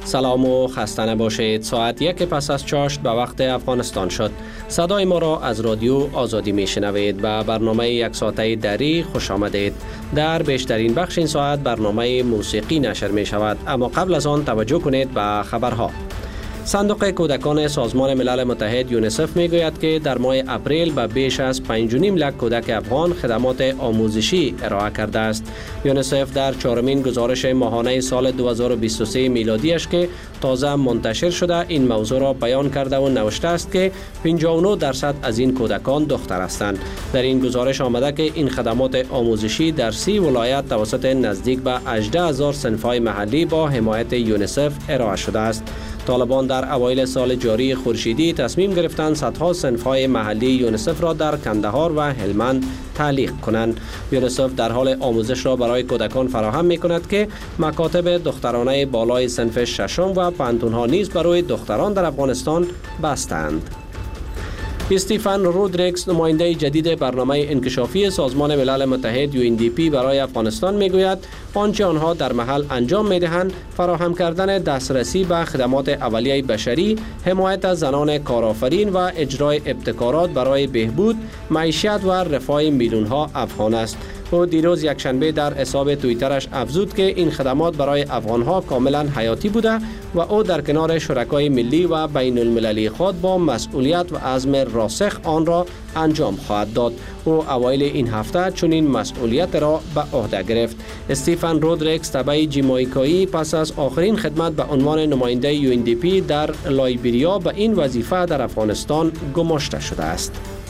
سلام و خسته نباشید. ساعت 1 پس از چاشت به وقت افغانستان شد. صدای ما را از رادیو آزادی میشنوید و برنامه یک ساعته دری خوش آمدید. در بیشترین بخش این ساعت برنامه موسیقی نشر می شود، اما قبل از آن توجه کنید به خبرها. صندوق کودکان سازمان ملل متحد یونیسف می گوید که در ماه اپریل به بیش از 5.5 لک کودک افغان خدمات آموزشی ارائه کرده است. یونیسف در چهارمین گزارش ماهانه سال 2023 میلادیش که تازه منتشر شده این موضوع را بیان کرده و نوشته است که 59% از این کودکان دختر هستند. در این گزارش آمده که این خدمات آموزشی در 30 ولایت توسط نزدیک به 18,000 صنف‌های محلی با حمایت یونیسف ارائه شده است. طالبان در اوایل سال جاری خورشیدی تصمیم گرفتند صدها صنف‌های محلی یونیسف را در کندهار و هلمند تعلیق کنند. یونیسف در حال آموزش را برای کودکان فراهم می‌کند که مکاتب دخترانه بالای صنف ششم و پانتون‌ها نیز برای دختران در افغانستان بستند. استیفن رودریکس، نماینده جدید برنامه انکشافی سازمان ملل متحد UNDP برای افغانستان میگوید آنچه آنها در محل انجام میدهند فراهم کردن دسترسی به خدمات اولیه بشری، حمایت از زنان کارآفرین و اجرای ابتکارات برای بهبود معیشت و رفاه میلیون‌ها افغان است. او دیروز یکشنبه در حساب توییترش افزود که این خدمات برای افغانها کاملا حیاتی بوده و او در کنار شرکای ملی و بین المللی خود با مسئولیت و عزم راسخ آن را انجام خواهد داد. او اوایل این هفته چنین مسئولیت را به عهده گرفت. استیفن رودریکس تبع جامائیکایی پس از آخرین خدمت به عنوان نماینده UNDP در لایبریا به این وظیفه در افغانستان گماشته شده است.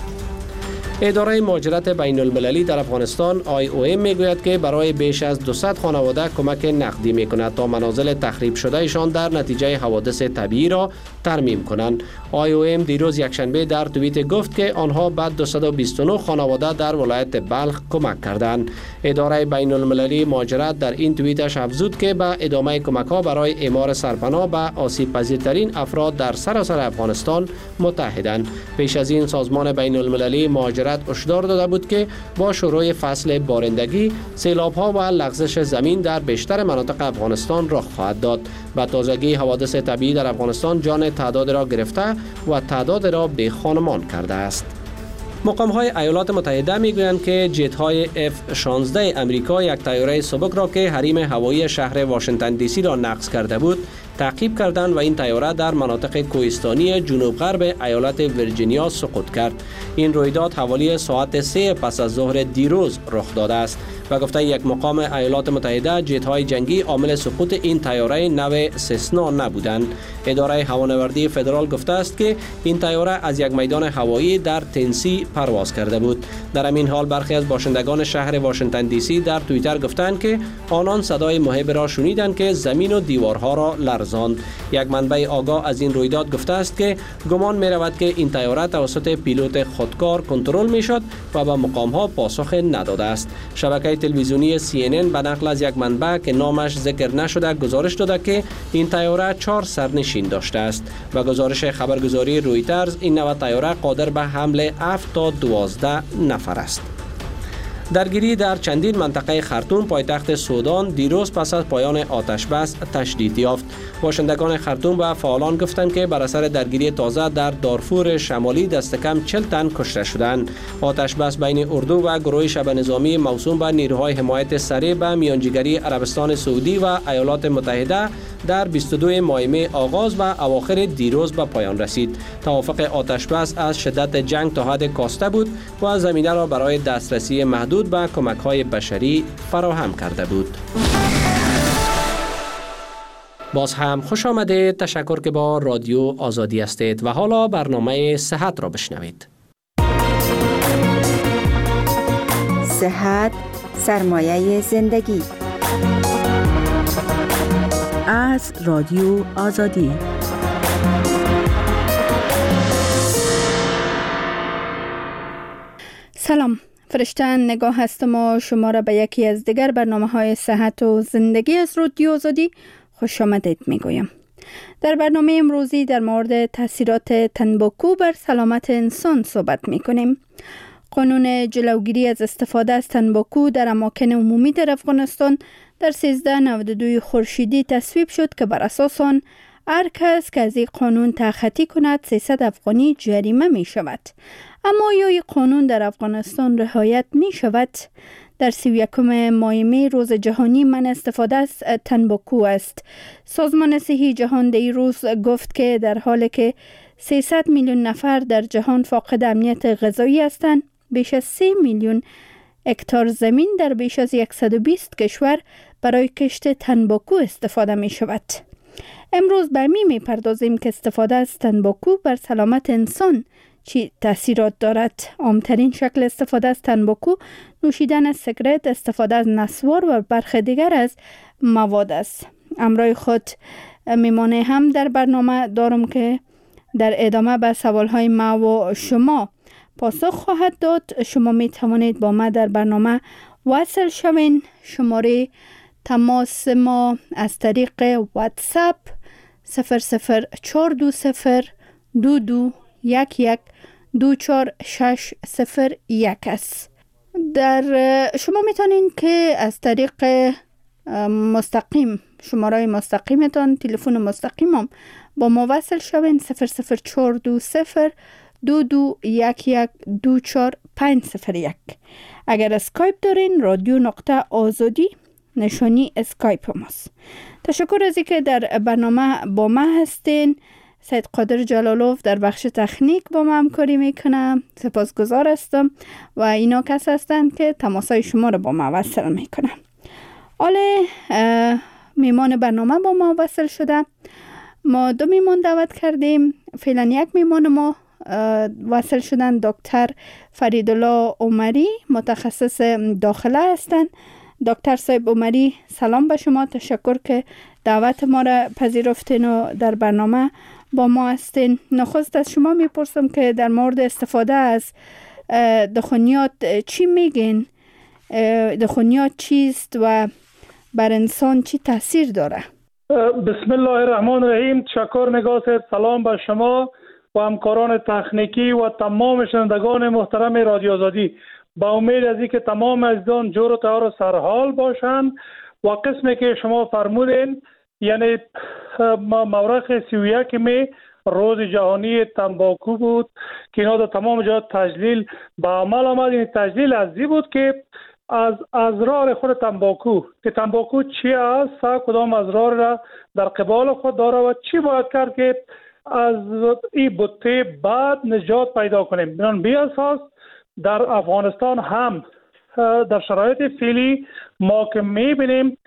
اداره مهاجرت بین المللی در افغانستان IOM میگوید که برای بیش از 200 خانواده کمک نقدی میکند تا منازل تخریب شده ایشان در نتیجه حوادث طبیعی را ترمیم کنند. IOM دیروز یکشنبه در توییت گفت که آنها به 229 خانواده در ولایت بلخ کمک کردند. اداره بین المللی مهاجرت در این توییتش افزود که به ادامه کمک ها برای اعمار سرپناه به آسیب پذیرترین افراد در سراسر افغانستان متحدند. پیش از این سازمان بین المللی مهاجرت هشدار داده بود که با شروع فصل بارندگی سیلاب‌ها و لغزش زمین در بیشتر مناطق افغانستان رخ خواهد داد. به تازگی حوادث طبیعی در افغانستان جان تعداد را گرفته و تعداد را به خانمان کرده است. مقام‌های ایالات متحده می‌گویند که جت‌های F-16 امریکا یک طیاره سبک را که حریم هوایی شهر واشنگتن دی سی را نقض کرده بود تعقیب کردند و این طیاره در مناطق کوهستانی جنوب غرب ایالت ویرجینیا سقوط کرد. این رویداد حوالی ساعت 3 پس از ظهر دیروز رخ داده است و گفته یک مقام ایالات متحده جت‌های جنگی عامل سقوط این طیاره نو سسنا نبودند. اداره هوانوردی فدرال گفته است که این طیاره از یک میدان هوایی در تنسی پرواز کرده بود. در همین حال برخی از باشندگان شهر واشنگتن دی سی در توییتر گفتند که آنان صدای مهیب را شنیدند که زمین و دیوارها را لرزاند. یک منبع آگاه از این رویداد گفته است که گمان می رود که این طیاره توسط پیلوت خودکار کنترل می شد و به مقام ها پاسخ نداده است. شبکه تلویزیونی CNN به نقل از یک منبع که نامش ذکر نشده گزارش داده که این طیاره 4 سرنشین داشته است و گزارش خبرگزاری رویترز این نوع طیاره قادر به حمل 7 تا 12 نفر است. درگیری در چندین منطقه خرطوم پایتخت سودان دیروز پس از پایان آتش بس تشدید یافت. باشندگان خرطوم و فعالان گفتند که بر اثر درگیری تازه در دارفور شمالی دست کم 40 تن کشته شدند. آتش بس بین اردو و گروه شبه نظامی موسوم به نیروهای حمایت سریع به میانجیگری عربستان سعودی و ایالات متحده در 22 ماه می آغاز و اواخر دیروز به پایان رسید. توافق آتش بس از شدت جنگ تا حد کاسته بود و زمینه را برای دسترسی محدود به کمک‌های بشری فراهم کرده بود. باز هم خوش آمدید. تشکر که با رادیو آزادی هستید و حالا برنامه صحت را بشنوید. صحت سرمایه زندگی از رادیو آزادی. سلام، فرشته نگاه هستم و شما را به یکی از دیگر برنامه‌های صحت و زندگی از رادیو آزادی خوش آمدید میگویم. در برنامه امروزی در مورد تاثیرات تنباکو بر سلامت انسان صحبت میکنیم. قانون جلوگیری از استفاده از تنباکو در اماکن عمومی در افغانستان در 1392 خورشیدی تصویب شد که بر اساس آن هر کس که از این قانون تخطی کند 300 افغانی جریمه می شود. اما یا این قانون در افغانستان رعایت می شود؟ در 31 ماه می روز جهانی من استفاده از تنباکو است. سازمان صحی جهان در این روز گفت که در حالی که 300 میلیون نفر در جهان فاقد امنیت غذایی هستند، بیش از 3 میلیون هکتار زمین در بیش از 120 کشور برای کشت تنباکو استفاده می شود. امروز به می پردازیم که استفاده از تنباکو بر سلامت انسان چی تاثیرات دارد. عامترین شکل استفاده از تنباکو نوشیدن سیگارت، استفاده از نسوار و برخی دیگر از مواد است. امروز خود میمانه هم در برنامه دارم که در ادامه به سوالهای ما و شما پاسخ خواهد داد. شما می توانید با ما در برنامه وصل شوین. شماره تماس ما از طریق واتساپ 00420 2211 24601 است. در شما میتونین که از طریق مستقیم شماره مستقیمتان، تلفن مستقیمم با ما وصل شوین 00420 2211 24501. اگر اسکایپ دارین رادیو نقطه آزادی نشانی اسکایپ ماست. تشکر از اینکه در برنامه با ما هستین. سید قادر جلالوف در بخش تکنیک با ما همکاری میکنم. سپاسگزار هستم و اینا کس هستند که تماسای شما رو با ما وصل میکنم. حالا میمان برنامه با ما وصل شده. ما 2 میمان دعوت کردیم. فعلا یک میمان ما وصل شدن دکتر فریدالله عمری، متخصص داخله هستند. دکتر صاحب عمری سلام به شما. تشکر که دعوت ما را پذیرفتین و در برنامه با ما هستین. نخست از شما میپرسم که در مورد استفاده از دخانیات چی میگین؟ دخانیات چیست و بر انسان چی تاثیر داره؟ بسم الله الرحمن الرحیم. تشکر نگاه صاحب. سلام به شما و همکاران تکنیکی و تمام شنوندگان محترم رادیو آزادی. با امید از اینکه تمام عزیزان جور و طهار و سرحال باشند و قسمی که شما فرمودین، یعنی مورخ 31 می روز جهانی تنباکو بود که اینا در تمام جهات تجلیل به عمل آمد. این تجلیل ازی بود که از اضرار خود تنباکو، که تنباکو چی است، کدام اضرار را در قبال خود داره و چی باید کرد که از این بطه بعد نجات پیدا کنیم. بنان بی اساس در افغانستان هم در شرایط فعلی ما که میبینیم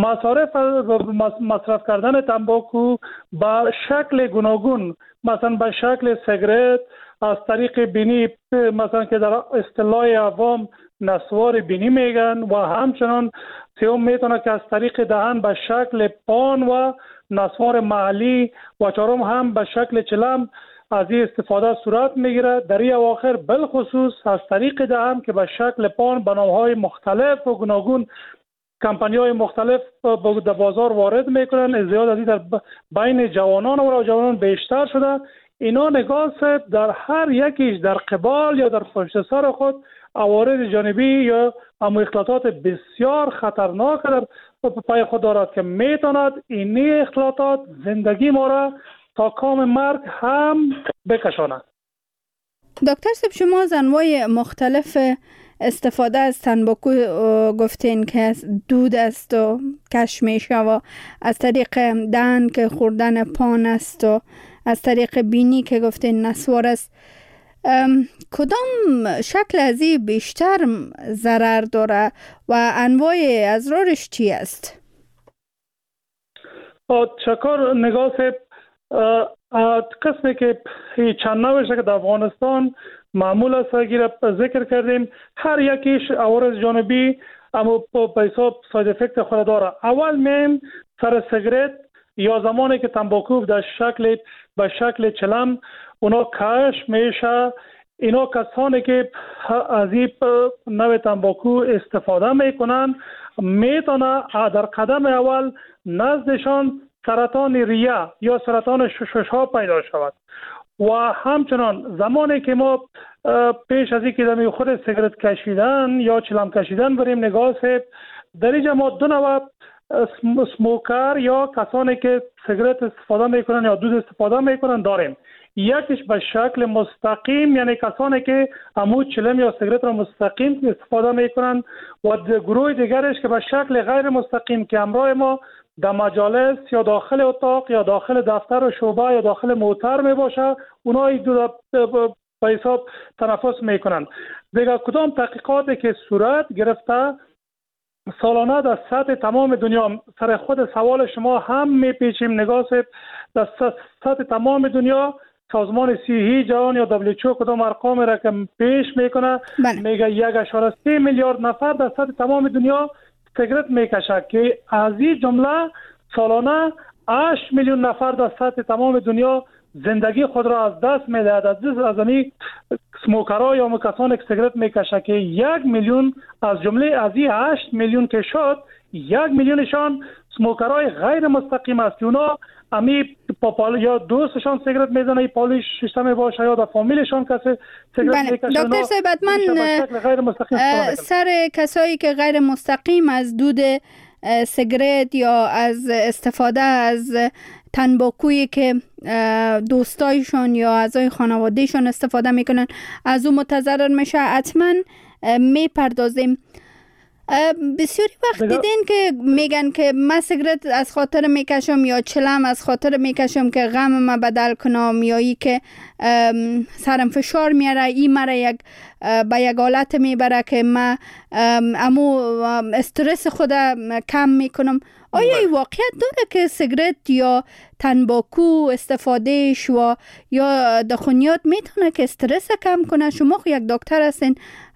مصرف کردن تنباکو به شکل گوناگون، مثلا به شکل سیگارت، از طریق بینی، مثلا که در اصطلاح عوام نسوار بینی میگن، و همچنان سوم میتونه که از طریق دهن به شکل پان و نسوار محلی، و چهارم هم به شکل چلم از این استفاده صورت میگیره. در این اواخر بالخصوص از طریق دهن که به شکل پان به نامهای مختلف و گوناگون کمپانی‌های مختلف در بازار وارد میکنن. زیاد از این در بین جوانان و جوانان بیشتر شده. اینا نگاه در هر یکیش در قبال یا در پشت سر خود عوارض جانبی یا اختلاطات بسیار خطرناک در پای خود دارد که میتواند این اختلاطات زندگی ما را تا کام مرگ هم بکشاند. دکتر صاحب، شما از انواع مختلف استفاده از تنباکو گفتین که از دود است و کش میشه و از طریق دهن که خوردن پان است و از طریق بینی که گفتین نسوار است. کدام شکل از این بیشتر ضرر داره و انواع اضرارش چی است؟ تشکر نگاه صاحب. قسمی که چند نوعش که در افغانستان معمول است ذکر کردیم، هر یکیش عوارض جانبی اما به حساب ساید افکت خود داره. اول میم سر سیگارت یا زمانی که تنباکو در به شکل چلم اونا کش میشه، اینا کسانی که از این نوع تنباکو استفاده میکنن میتونه در قدم اول نزدشان سرطان ریه یا سرطان ششها پیدا شود. و همچنان زمانی که ما پیش از اینکه در خود سیگارت کشیدن یا چلم کشیدن بریم نگاه صاحب، در اینجا ما دو نوع سموکر یا کسانی که سیگرت استفاده میکنن یا دود استفاده میکنن داریم. یکیش به شکل مستقیم، یعنی کسانی که عمود چلم یا سیگرت را مستقیم استفاده میکنن، و گروه دیگرش که به شکل غیر مستقیم که همراه ما در مجالس یا داخل اتاق یا داخل دفتر و شعبه یا داخل موتر می باشه، اونها به حساب تنفس میکنن. دیگر کدام تحقیقاتی که صورت گرفته سالانه در سطح تمام دنیا، سر خود سوال شما هم میپیچیم نگاه سید، در سطح تمام دنیا سازمان صحی جهان یا WHO کدام ارقام را که پیش میکنه، میگه 1.3 میلیارد نفر در سطح تمام دنیا سیگرت میکشه که از این جمله سالانه 8 میلیون نفر در سطح تمام دنیا زندگی خود را از دست میدهد. از این سموکرها یا کسانی که سیگرت میکشه که 1 میلیون از جمله از این 8 میلیون که شد، 1 میلیونشان سموکرهای غیر مستقیم است. اونا امی یا دوستشان سیگرت میزنه، پالیش سیستم باشه، یا در فامیلشان کسی سیگرت میکشه. دکتر صاحب من سر کسایی که غیر مستقیم از دود سیگرت یا از استفاده از تنباکویی که دوستایشان یا اعضای خانوادهشان استفاده میکنن از اون متضرر میشه، حتما میپردازیم. بسیاری وقت دیدین که میگن که من سیگرت از خاطر میکشم یا چلم از خاطر میکشم که غم ما بدل کنم، یا ای که سرم فشار میاره، این مرا به یک حالت میبره که من امو استرس خود کم میکنم. آیا این واقعیت داره که سیگرت یا تنباکو استفادهش و یا دخانیات میتونه که استرس کم کنه؟ شما خو یک دکتر هستین،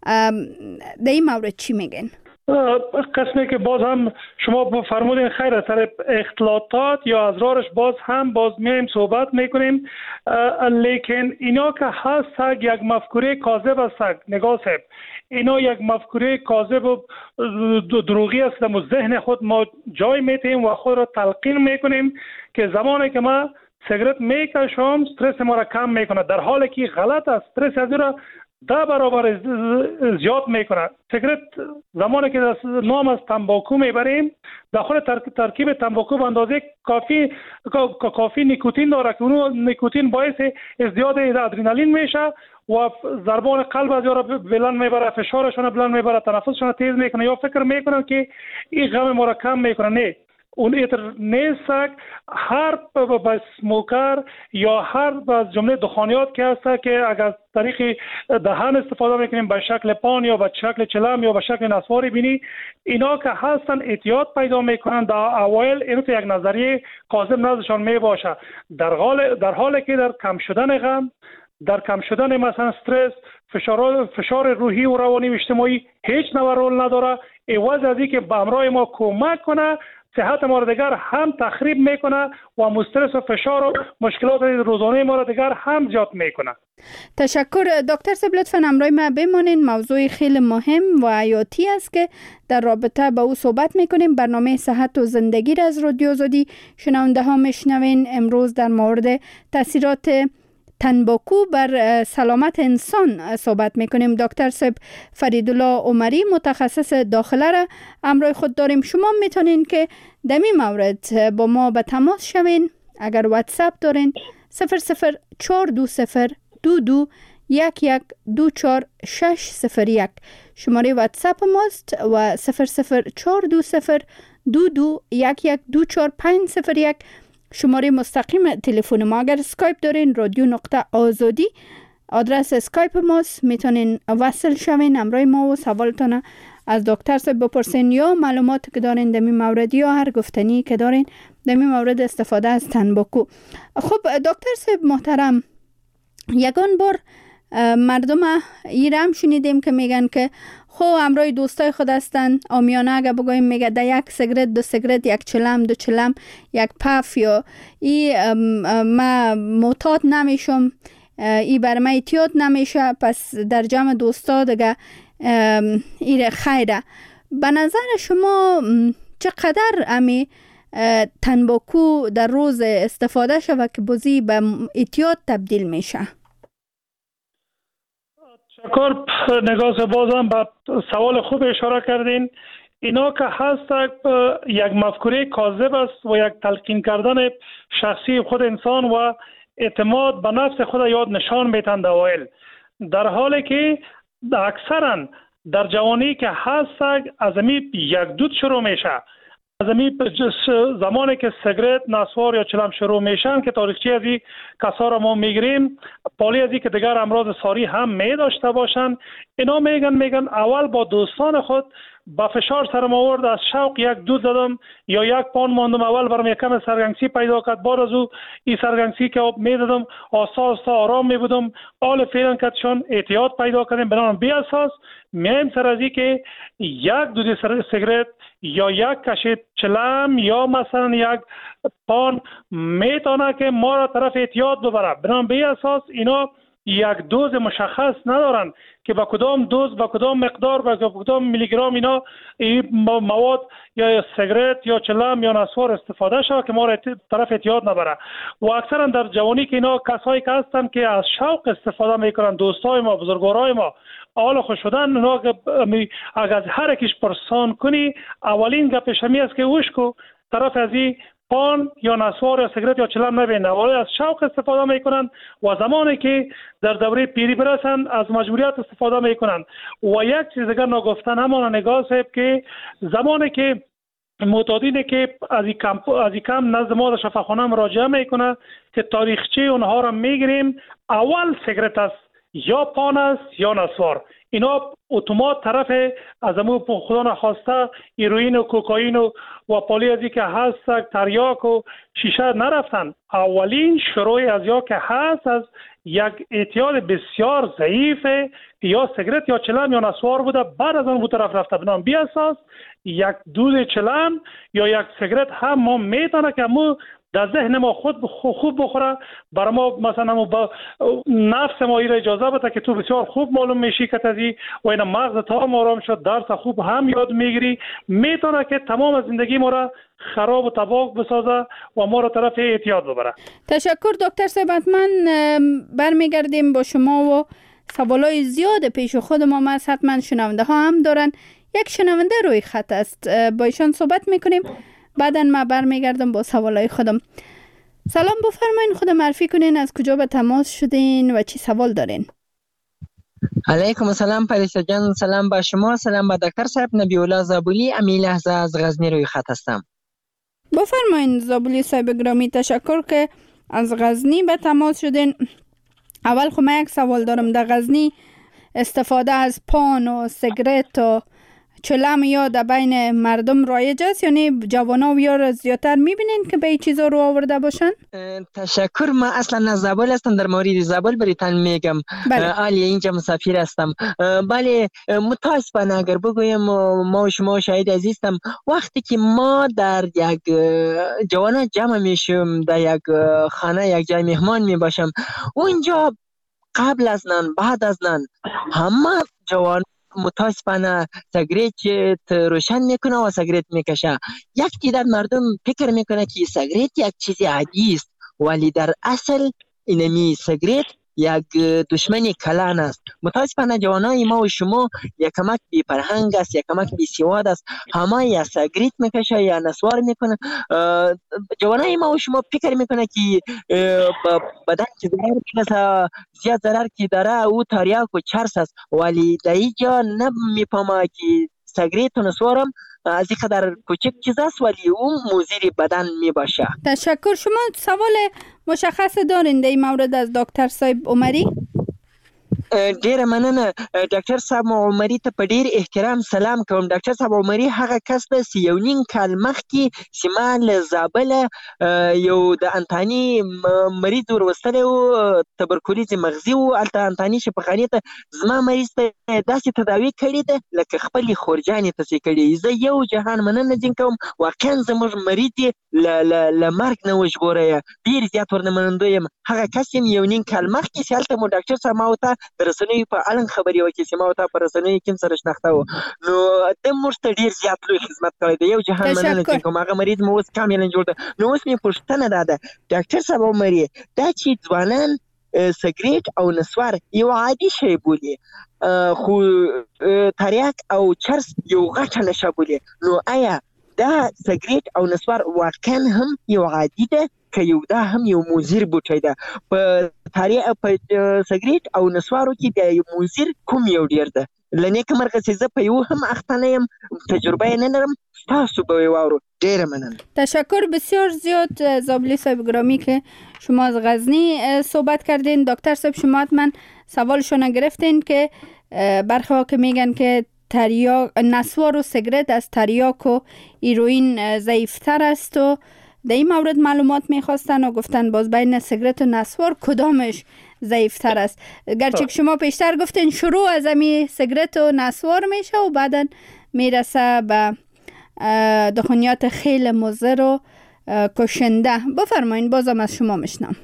در این مورد چی میگین؟ قسمی که باز هم شما فرمودین خیر، سر اختلاطات یا ازرارش باز میایم صحبت میکنیم، لیکن اینا که هست یک مفکوره کاذب است. نگاه صاحب، اینا یک مفکوره کاذب و دروغی است. در ذهن خود ما جای میتیم و خود را تلقین میکنیم که زمانی که ما سیگرت میکشم استرس ما را کم میکنه، در حالی که غلط است. استرس از را 10 برابر زیاد میکنه. سیگرت زمانی که نام از تنباکو میبریم، داخل ترکیب تنباکو به اندازه کافی نیکوتین داره که اون نیکوتین باعث ازدیاد ادرنالین میشه و ضربان قلب از یارا بلند میبره، فشارشون بلند میبره، تنفسشون تیز میکنه، یا فکر میکنن که این غم ما را کم میکنه. نه، اون ایتر نیست. هر سموکر یا هر از جمله دخانیات که هست که اگر طریق دهان استفاده میکنیم به شکل پان یا به شکل چلم یا به شکل نسواری بینی، اینا که هستن اعتیاد پیدا میکنن. در اوایل اینو که یک نظریه کاذب نزدشان میباشه، در حالی که در کم شدن غم، در کم شدن مثلا استرس، فشار روحی و روانی و اجتماعی هیچ نوع رول نداره. عوض از این که به همراه ما کمک کنه، صحت ما را دیگر هم تخریب میکنه و استرس و فشار و مشکلات روزانه ما را دیگر هم زیاد میکنه. تشکر دکتر صاحب، لطفاً همراه ما بمانین. موضوع خیلی مهم و حیاتی است که در رابطه با او صحبت میکنیم. برنامه صحت و زندگی را از رادیو آزادی شنونده ها میشنوین. امروز در مورد تاثیرات تنباکو بر سلامت انسان صحبت میکنیم. دکتر صاحب فریدالله عمری متخصص داخله را همراه خود داریم. شما میتونین که در این مورد با ما به تماس شوین. اگر واتساپ دارین 004202211240601 شماره واتساپ ماست و 004202211240501 شماره مستقیم تلفن ما. اگر اسکایپ دارین رادیو.آزادی آدرس اسکایپ ماست، میتونین وصل شوین همراه ما و سوالتان از دکتر صاحب بپرسین یا معلوماتی که دارین در این مورد یا هر گفتنی که دارین در این مورد استفاده از تنباکو. خب دکتر صاحب محترم، یگان بار مردم ایران شنیدیم که میگن که خب همراه دوستای خود هستن، آمیانه اگه بگویم میگه ده یک سیگرت، 2 سیگرت، 1 چلم، 2 چلم، 1 پف، یا ما معتاد نمیشم، ای بر من اعتیاد نمیشه، پس در جمع دوستا دیگه ایره خیره. به نظر شما چقدر امی تنباکو در روز استفاده شود که بازی به اعتیاد تبدیل میشه؟ شکر. نگاه بازم به سوال خوب اشاره کردین. اینا که هست یک مفکوره کاذب است و یک تلقین کردن شخصی خود انسان و اعتماد به نفس خود یاد نشان میتند اوایل، در حالی که اکثرا در جوانی که هست از امی یک دود شروع میشه. از امی زمانی که سیگرت، نسوار یا چلم شروع میشن که تاریخچه از این کسا را ما میگیریم، پالی از این که دیگر امراض ساری هم می داشته باشن، اینا میگن اول با دوستان خود با فشار سرم آورد، از شوق یک دود زدم یا یک پان ماندم، اول برام یک کم سرگنگسی پیدا کرد، بعد از او این سرگنگسی که میدادم آسا آرام میبودم، آل فعلا کدشان احتیاط پیدا کردیم. بنابراین بی اساس میم سر از این که یک دود سیگرت یا یک کشید چلم یا مثلا یک پان میتونه که ما را طرف احتیاط ببره. بنابراین بی اساس اینا یک دوز مشخص ندارن که با کدام دوز، با کدام مقدار، با کدام میلی گرم اینا مواد یا سیگرت یا چلم یا نسوار استفاده شود که ما را طرف احتیاط نبره. و اکثرا در جوانی که اینا کسایی که هستن که از شوق استفاده میکنن، دوستای ما، بزرگوارای ما، حال خوش شدن، اونا اگر هر یکیش پرسان کنی، اولین گپش همی است که اوشکو طرف از این پان یا نسوار یا سیگرت یا چلم نبینه، ولی از شوق استفاده میکنن و زمانی که در دوره پیری برسن از مجبوریت استفاده میکنن. و یک چیز دیگر نگفتن همان نگاه صاحب که زمانی که معتادینه که از این کم نزد ما در شفاخانه مراجعه میکنه که تاریخچه اونها را میگیریم، اول سیگرت است یا پان است یا نسوار. اینا اتومات طرف از امو خدا نخواسته هیروئین و کوکائین و پالی ازی که هست تریاک و شیشه نرفتن. اولین شروع از یا که هست از یک اعتیاد بسیار ضعیفه یا سیگرت یا چلم یا نسوار بوده، بعد از اون بو طرف رفته. بنام بی اساس یک دود چلم یا یک سیگرت هم ما میتونه که مو در ذهن ما خود خوب بخوره، برای ما مثلا با نفس ما ایره اجازه بده که تو بسیار خوب معلوم میشی که تازی و این مغز تا آرام شد، درس خوب هم یاد میگیری، میتونه که تمام زندگی ما را خراب و تباه بسازه و ما را طرف اعتیاد ببره. تشکر دکتر صاحب. حتما برمیگردیم با شما و سوالای زیاد پیش خود ما هست، حتما شنونده ها هم دارن. یک شنونده روی خط است، با ایشان صحبت میکنیم، بعداً ما برمیگردم با سوالای خودم. سلام، بفرمایین خود معرفی کنین، از کجا به تماس شدین و چی سوال دارین؟ علیکم السلام پریسا جان، سلام با شما، سلام با دکتر صاحب. نبی الله زابولی امی لحظه از غزنی روی خط هستم. بفرمایین زابولی صاحب گرامی، تشکر که از غزنی به تماس شدین. اول خب من یک سوال دارم، در غزنی استفاده از پان و سیگرت و چلم یا در بین مردم رایج است، یعنی جوانا و یا زیادتر میبینین که به این چیزا رو آورده باشن؟ تشکر. ما اصلا از زابل هستم، در مورد زابل بریتان میگم. عالی اینجا مسافر هستم. بله، متاسفانه اگر بگویم ما و شما شاهد عزیزم، وقتی که ما در یک جوانا جمع میشیم، در یک خانه یک جای مهمان میباشم، اونجا قبل از نان بعد از نان همه جوان متاسفانه سیگرت روشن میکنه و سیگرت میکشه. یک تعداد مردم فکر میکنه که سیگرت یک چیز عادی است، ولی در اصل اینمی سیگرت یک دشمن کلان است. متاسفانه جوانای ما و شما یک کمک بی فرهنگ است، یک کمک بی سواد است، همه یا سیگرت میکشه یا نسوار میکنه. جوانای ما و شما فکر میکنه که بدن که ضرر زیاد ضرر که داره او تریاک و چرس است، ولی در اینجا نمیفهمه که سیگرت و نسوارم از این قدر کوچک چیز است ولی اون مضر بدن می باشه. تشکر. شما سوال مشخص دارین در این مورد از دکتر صاحب عمری؟ ډیر مننه. ډاکټر صاحب عمری ته په ډیر احترام سلام کوم. ډاکټر صاحب عمری هغه کس دی چې یو نیم کال مخکې سیما له زابله یو د انتاني مریض وروستلی و، تبرکلوز مغزي و. هلته انتاني شفاخانې ته زما مریض ته داسې تداوي کړې ده لکه خپلې خورجانې ته چې کړې. زه یو جهان مننه ځین کوم، واقعا زموږ مریض یې له مرګ نه وژغوری، ډېر زیات ورنه منندوی یم. هغه کس یم یو نیم کال مخکې چې هلته مو ډاکټر صاحب ما ورته د رسنیو په اړه خبرې وکړې چې ما ورته په رسنیو کې هم سره شناخته و، نو ده موږ ته ډېر زیات لوی خدمت کړی دی. یو جهان مننه ځین کوم. هغه مریض مو اوس کاملا جوړ ده. نو اوس مې پوښتنه دا ده ډاکټر صاحب عمري، دا چې ځوانان سیگریت او نسوار یو عادي شی بولي، خو تریاک او چرس یو غټه نشه بولي. نو آیا دا سیگریت او نسوار واقعا هم یو عادي ده که یو دا هم یو مضر بوټی ده؟ په سیگریت او نسوارو کې د یو مضر کوم یو ډیر ده؟ لنیکه مرغه چې زه په یو هم اخته یم، تجربه نه لرم، تاسو به واورو. ډیره مننه. تشکر بسیار زیاد زابلی صاحب گرامی که شما از غزنی صحبت کردین. دکتر صاحب شما حتما سوالشو نگرفتین که برخی ها که میگن که نسوار و سیگرت از تریاک و هیروئین ضعیفتر است و در این مورد معلومات میخواستن و گفتن باز بین سیگرت و نسوار کدامش ضعیفتر است. گرچه شما پیشتر گفتین شروع از امی سیگرت و نسوار میشه و بعدا میرسه به دخانیات خیلی مضر و کشنده. بفرمایین بازم از شما میشنم.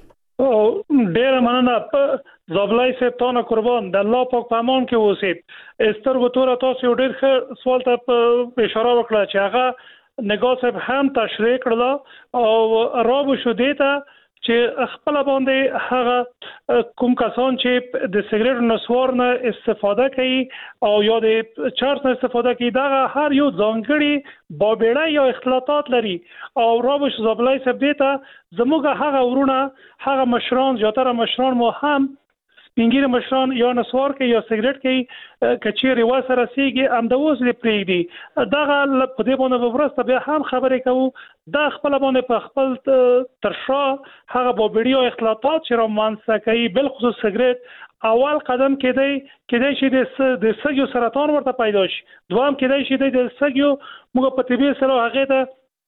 ډیره مننه. زابلای صاحب تانه قربان، د الله پاک په امان کې اوسید. سترګو توره تاسو یو ډیر ښه سوال ته اشاره وکړه چې هغه نگاه صاحب هم تشریح کړله او رابو شو دیتا چې خپل باندې هغه کوم کسان چې د سیګریټ نسوار نه استفاده کوي او یا د چرس نه استفاده کوي، دا هر یو ځانګړي بابېړه یا اختلاطات لري. او رابو شو زابلای صاحب دیتا زموږ هغه ورونه، هغه مشران، زیاتره مشران مو هم سپینګیر مشران یا نسوار کوي یا سیګریټ کوي، کچېرې وسره رسیږي هم د اوس لري پرېږدي. دغه په دې باندې ورسته بیا هم خبرې کوو. دا خپل باندې په خپل ترشا هغه بابېړي او اختلاطات چې رامنځته کوي، بالخصوص سیګریټ، اول قدم کېدای شي د سږو سرطان ورته پیدا شي. دوام کېدای شي د سږو موږ په طبي اصطلاح هغې ته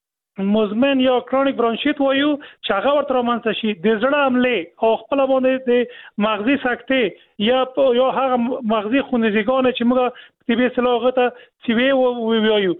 مزمن یا کرونیک برانشیت وایو چې هغه ورته رامنځته شي. د زړه حملې او خپل باندې د مغزي سکتې یا هغه مغزي خونریزګانې چې موږ طبي اصطلاح هغه ته سیوی وایو،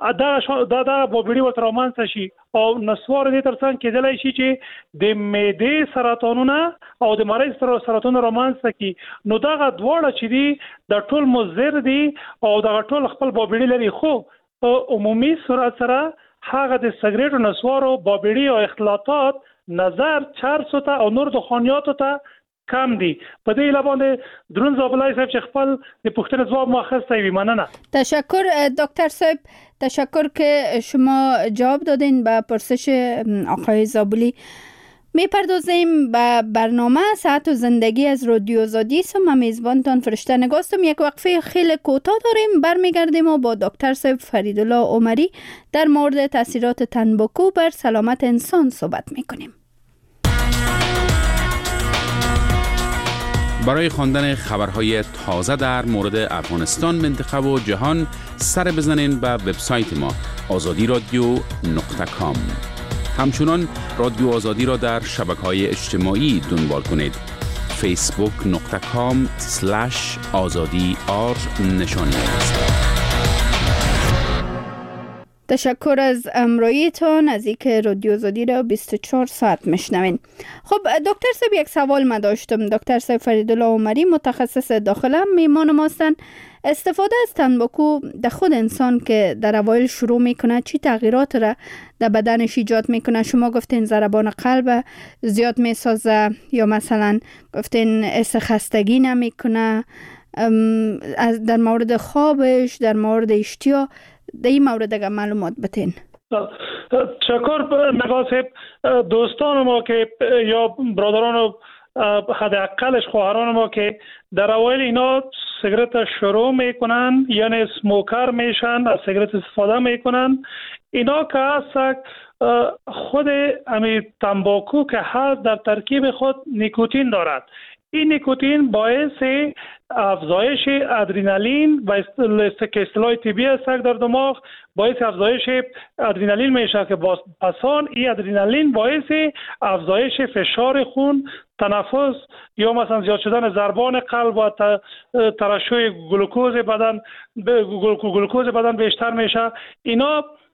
دا بابېړي ورته رامنځته شي. او نسوار دې ترڅنګ کېدلی شي چې د معدې سرطانونه او د مریض سرطانونه رامنځته کړي. نو دغه دواړه چې دي د ټول مضر دي او دغه ټول خپل بابېړي لري. خو په عمومي صورت سره هغه د سیګریټ او نسوارو بابېړي او اختلاطات نظر چرسو ته او نور دخانیاتو ته کم دي. په دې اله باندې درون زابلای صاحب چې خپل د پوښتنې ځواب ما اخیستی وي. مننه. تشکر دکتر صاحب، تشکر که شما جواب دادین به پرسش آقای زابلی. میپردازیم به برنامه صحت و زندگی از رادیو آزادی. من میزبانتان فرشته نگاستم. یک وقفه خیلی کوتاه داریم، برمیگردیم و با دکتر صاحب فریدالله عمری در مورد تاثیرات تنباکو بر سلامت انسان صحبت میکنیم. برای خواندن خبرهای تازه در مورد افغانستان، منطقه و جهان سر بزنین به وبسایت ما azadiradio.com. همچنان رادیو آزادی را در شبکه‌های اجتماعی دنبال کنید. facebook.com/azadi_r نشانی است. تشکر از امراییتان از اینکه رادیو آزادی را 24 ساعت میشنوین. خب دکتر صاحب، یک سوال ما داشتم. دکتر صاحب فریدالله عمری متخصص داخله میمان ما هستند. استفاده از تنباکو در خود انسان که در اوایل شروع میکنه چی تغییرات را در بدنش ایجاد میکنه؟ شما گفتین ضربان قلب زیاد میسازه یا مثلا گفتین خستگی نمیکنه. در مورد خوابش، در مورد اشتیا، در این مورد اگر معلومات بتین. تشکر نگاه صاحب. دوستان ما که یا برادران و حداقلش خواهران ما که در اوایل اینا سیگرت شروع میکنن، یعنی سموکر میشن، از سیگرت استفاده میکنن، اینا که هست خود امی تنباکو که هست در ترکیب خود نیکوتین دارد. این نیکوتین باعث افزایش ادرنالین و اصطلاح طبی است در دماغ، باعث افزایش ادرنالین میشه که پسان این ادرنالین باعث افزایش فشار خون، تنفس یا مثلا زیاد شدن ضربان قلب و ترشح گلوکوز بدن بیشتر میشه. اینا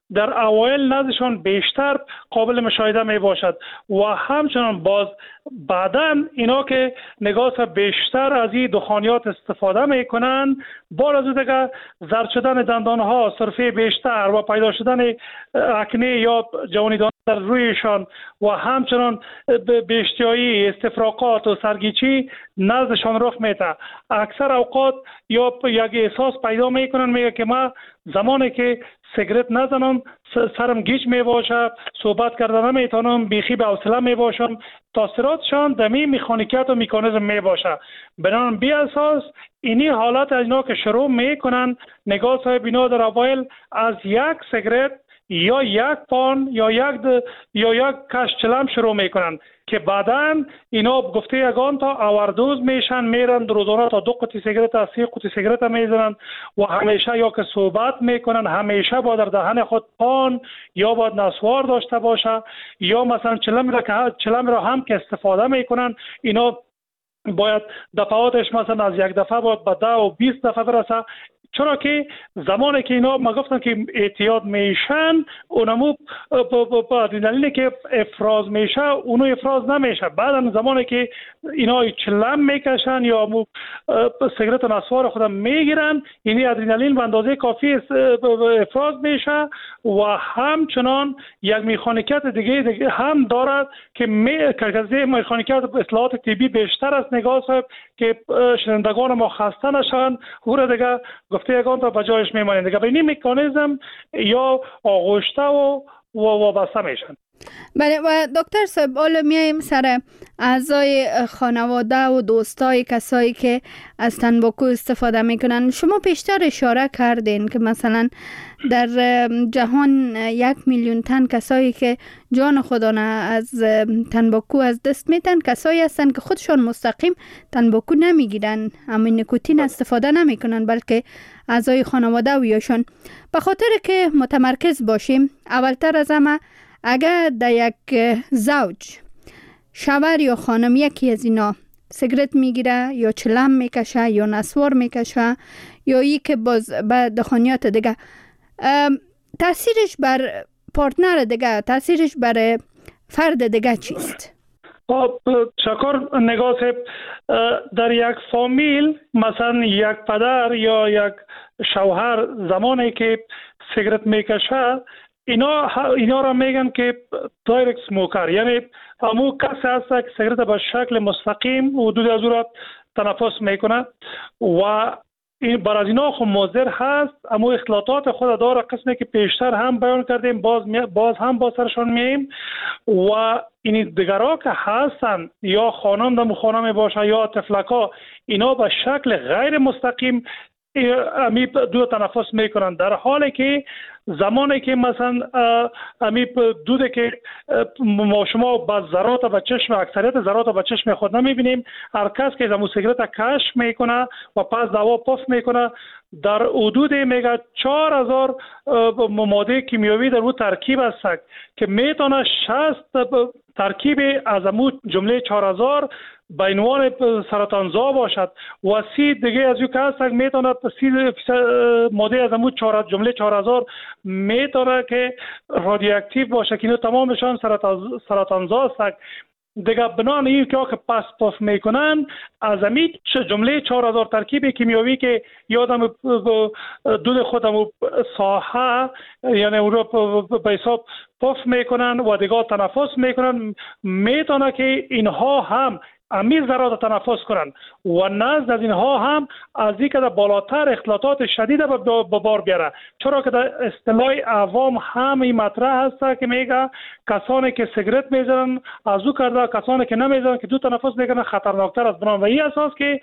در اوایل نزدشان بیشتر قابل مشاهده می باشد و همچنان باز بعداً اینا که نگاه بیشتر از این دخانیات استفاده می کنند، بعد از دیگه زرد شدن دندان ها، سرفه بیشتر و پیدا شدن اکنه یا جوانیدان در رویشان و همچنان بیشتیایی، استفراغات و سرگیچی نزدشان رخ میده. اکثر اوقات یا یک احساس پیدا میکنن، میگه که ما زمانی که سیگرت نزنم سرم گیج می باشه، صحبت کردن نمیتونم، بیخی به حوصله می باشم. تاثیراتشان دمی مکانیکیت و مکانیزم می باشه. بنابراین بی اساس اینی حالت از اینا که شروع میکنن، نگاه صاحب اینا در اوایل از یک سیگرت یا یک پان یا یک کش چلم شروع میکنن که بعداً اینا گفته یگان تا آوردوز میشن، میرن روزانه تا 2 قطعه سیگرت تا 3 قطعه سیگرت میزنن و همیشه یا که صحبت میکنن، همیشه با در دهن خود پان یا با نسوار داشته باشه یا مثلا چلم را هم که استفاده میکنن. اینا باید دفعاتش مثلا از یک دفعه باید به 10 و 20 دفعه برسه، چرا که زمانی که اینا ما گفتن که اعتیاد میشن، اونمو ادرنالینی که افراز میشه اونو افراز نمیشه. بعد زمانی که اینا چلم میکشن یا سیگرت و نسوار خودم میگیرن، اینی ادرنالین به اندازه کافی افراز میشه و همچنان یک مکانیکیت دیگه هم دارد که مکانیکیت اصلاحات طبی بیشتر است. نگاه صاحب که شنوندگان ما خسته نشن، هور دیگه گفته یگان تا بجایش میمانند دیگه به این مکانیزم یا آغشته و وابسته میشن. بله و دکتر صاحب حالا میایم سر اعضای خانواده و دوستای کسایی که از تنباکو استفاده میکنن. شما پیشتر اشاره کردین که مثلا در جهان 1 میلیون تن کسایی که جان خودانه از تنباکو از دست میتن کسایی هستن که خودشان مستقیم تنباکو نمیگیرن، اما نیکوتین استفاده نمیکنن، بلکه اعضای خانواده و یاشان. به خاطر که متمرکز باشیم، اولتر از همه اگر در یک زوج شوهر یا خانم یکی از اینا سیگرت میگیره یا چلم میکشه یا نسوار میکشه یا یکی باز به دخانیات دیگه، تاثیرش بر پارتنر دیگه، تاثیرش بر فرد دیگه چیست؟ شکر نگاه صاحب، در یک فامیل مثلا یک پدر یا یک شوهر زمانی که سیگرت میکشه، اینا را میگن که دایرکت سموکر، یعنی همون کسی هست که سیگرت به شکل مستقیم حدود از او را تنفس میکنه و این برای اینا خود مضر هست. اما اختلاطات خود داره، قسمی که پیشتر هم بیان کردیم، باز هم با سرشان میاییم و این دیگرها که هستن یا خانم باشه یا طفلکا، اینا به شکل غیر مستقیم امی دود تنفس میکنن، در حالی که زمانی که مثلا امی دوده که ما شما با ذرات به چشم، اکثریت ذرات به چشم خود نمیبینیم، هر کس که زمو سیگرت کشف میکنه و پس دوا پف میکنه، در حدود میگه 4000 ماده کیمیایی در او ترکیب است که میتونه 60 ترکیب از امو جمله 4000 به عنوان سرطانزا باشد و 30 دیگه از او که هست میتونه 30 ماده از امو جمله 4000 میتونه که رادیواکتیو باشه که اینو تمامشان سرطانزا است دیگه. بنان این که پس پاس میکنن از امی جمله 4000 ترکیب کیمیایی که یادم دود خودم ساحه یعنی اون رو به حساب پاس میکنن و دیگه تنفس میکنن، میتونه که اینها هم امی ذرات تنفس کنن و نزد از اینها هم از این که بالاتر اختلاطات شدید به بار بیاره. چرا که در اصطلاح عوام هم این مطرح هست که میگه کسانی که سیگرت میزنن از او کرده، کسانی که نمیزنن که دو تنفس میکنن خطرناکتر است. بنابراین و این اساس که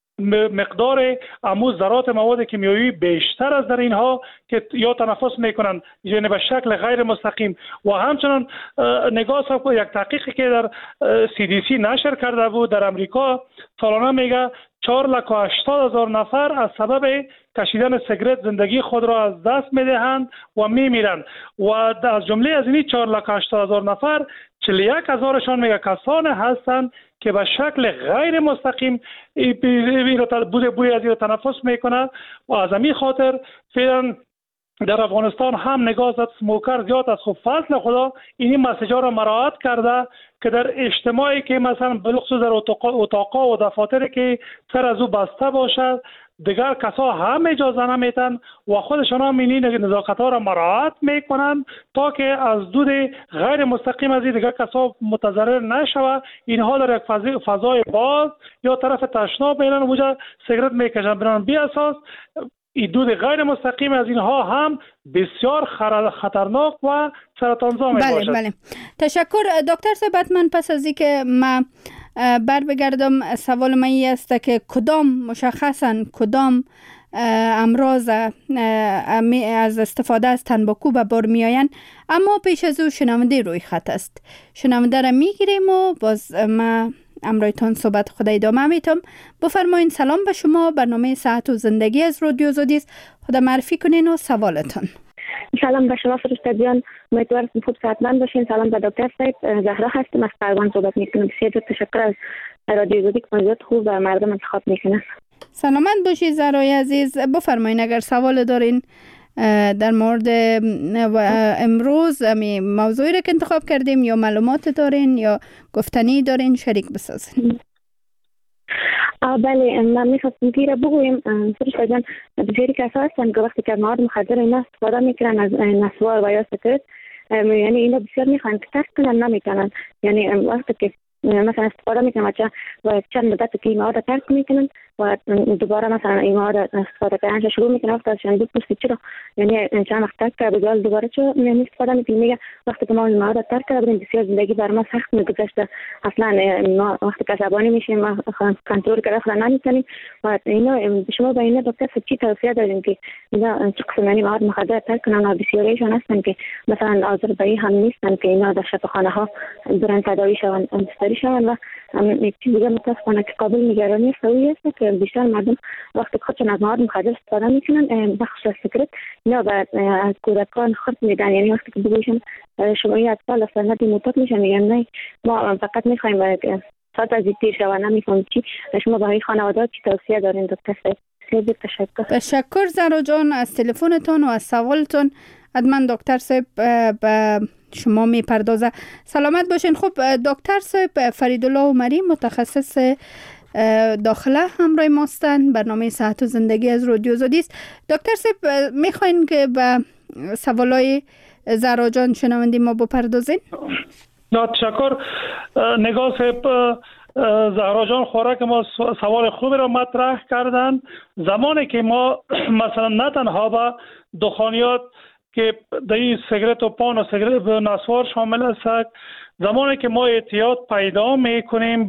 مقدار امو ذرات مواد کیمیایی بیشتر از در اینها که یا تنفس میکنن یعنی به شکل غیر مستقیم. و همچنان نگاه صاحب یک تحقیقی که در CDC نشر کرده بود در امریکا، سالانه میگه 480,000 نفر از سبب کشیدن سیگرت زندگی خود را از دست میدهند و میمیرند و از جمله از این 480,000 نفر 41,000شان میگه کسان هستند که به شکل غیر مستقیم بوی از این تنفس میکنه و از همین خاطر فعلا در افغانستان هم نگاه از سموکر زیاد است. خب فضل خدا این مسیجا را مراعات کرده که در اجتماعی که مثلا بخصوص در اتاقا و دفاتری که سر از او بسته باشد دیگر کسا هم اجازه نمیتن و خودشان هم این نزاکت ها را مراعات میکنن تا که از دود غیر مستقیم از دیگر کسا متضرر نشود. اینها در یک فضای باز یا طرف تشناب میرن وجا سیگرت میکشن برن بی اساس این دود غیر مستقیم از اینها هم بسیار خطرناک و سرطانزا می باشد. بله. تشکر دکتر صاحب. من پس از اینکه ما بر بگردم سوال من این است که کدام امراض از استفاده از تنباکو به بار می آین، اما پیش از او شنونده روی خط است. شنونده را می گیریم و باز ما امرویتان صحبت خدا ادامه میتم. بفرمایین. سلام به شما. برنامه صحت و زندگی از رادیو آزادی است. خدا معرفی کنین و سوالتان. سلام به شما فرستادیان، امیدوارم خوب صحتمند باشین. سلام به دکتر صاحب، زهرا هستم از قزوین صحبت میکنم. بسیار تشکر از رادیو آزادی که موضوعات خوب و مردم انتخاب میکنه. سلامت باشید زهرای عزیز. بفرمایین اگر سوال دارین در مورد امروز موضوعی را که انتخاب کردیم یا معلومات دارین یا گفتنی دارین شریک بسازین. بله، من میخواستم که بگویم فرشته جان بسیاری کسا هستن که وقتی که مواد مخدر اینا استفاده میکنن از نسوار و یا سکرت، یعنی اینا بسیار میخوان که ترک کنن نمیکنن. یعنی وقتی که مثلا استفاده میکنن و چند مدت که این مواد ترک میکنن و دوباره مثلا این مواد استفاده کردن شروع میکنن وقتی ازشان بپرسید چرا یعنی چند وقت ترک کرد بگال دوباره چرا استفاده میکنن، میگه وقتی که ما این مواد ترک کردیم بسیار زندگی بر ما سخت میگذشته، اصلا ما وقتی که عصبانی میشیم ما کنترل کردن اصلا نمیتونیم. و اینا شما به اینا دکتر چی توصیه دارین که اینا چه قسم یعنی مواد مخدر ترک کنن؟ و بسیاریشون هستن که مثلا آذربایی هم نیستن که اینا در شفاخانه ها برن تداوی شون شون و یک چیز دیگه متاسفانه که قابل نگرانی سوی است که بیشتر مردم وقتی خودشون از مواد مخدر استفاده میکنن بخصوص سکرت اینا به کودکان خرد میدن. یعنی وقتی که بگویشون شما این اطفال اصلا دیموتات میشن میگن نه ما فقط میخوایم ساعت از تیر شو نمیفهم چی. شما برای خانواده‌ها چی توصیه دارین دکتر صاحب؟ خیلی تشکر زهرا جان از تلفنتون و از سوالتون. حتما دکتر صاحب به شما میپردازه. سلامت باشین. خب دکتر صاحب فریدالله عمری متخصص داخله همراه ماستن. برنامه صحت و زندگی از رادیو آزادی است. دکتر صاحب میخواین که به سوالای زهرا جان شنونده ما بپردازین؟ تشکر نگاه صاحب. زهرا جان خوراک ما سوال خوبی را مطرح کردن. زمانی که ما مثلا نه تنها با دخانیات که در این سیگرت و پان و سیگرت و نسوار شامل است، زمانی که ما احتیاط پیدا میکنیم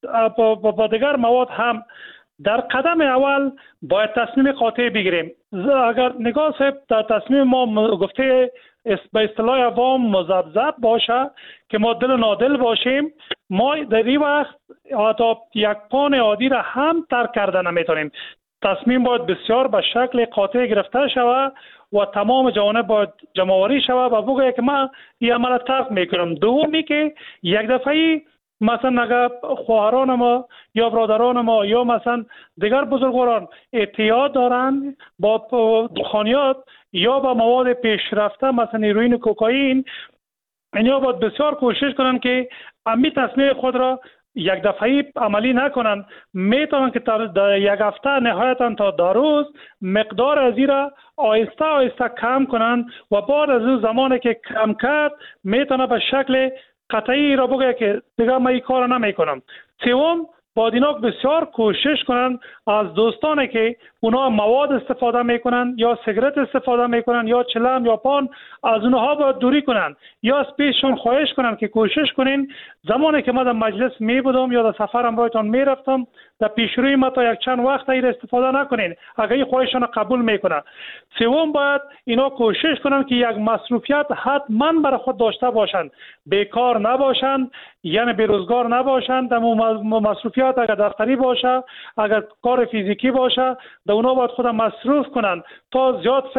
با دیگر مواد هم در قدم اول باید تصمیم قاطع بگیریم. اگر نگاه صاحب در تصمیم ما گفته به اصطلاح عوام مذبذب باشه که ما دل نادل باشیم، ما در این وقت حتی یک پان عادی را هم ترک کرده نمیتونیم. تصمیم باید بسیار به شکل قاطع گرفته شود و تمام جوانب باید جمع‌آوری شود و بگوید که من این عمل ترک میکنم. دومی که یک دفعه مثلا اگر خواهران ما یا برادران ما یا مثلا دیگر بزرگواران اعتیاد دارن با دخانیات یا با مواد پیشرفته مثلا هیروئین و کوکائین، اینا باید بسیار کوشش کنن که امی تصمیم خود را یک دفعی عملی نکنن. میتونن که در یک هفته نهایتا تا 2 روز مقدار از این را آهسته آهسته کم کنن و بعد از اون زمانی که کم کرد میتونه به شکل قطعی را بگه که دیگه من این کار نمیکنم. سوم باید اینا بسیار کوشش کنن از دوستانی که اونا مواد استفاده میکنن یا سیگرت استفاده میکنن یا چلم یا پان، از اونها باید دوری کنن یا از پیششون خواهش کنن که کوشش کنین زمانی که من در مجلس می بودم یا در سفرم رایتان میرفتم در پیشروی ما تا یک چند وقت ایر استفاده نکنین اگر این خواهشان قبول میکنن. سوم باید اینا کوشش کنن که یک مصروفیت حتما برای خود داشته باشند، بیکار نباشند، یعنی بیروزگار نباشند. در مصروفیت اگر دفتری باشه اگر کار فیزیکی باشه در اونا باید خود مصروف کنن تا زیاد فکرش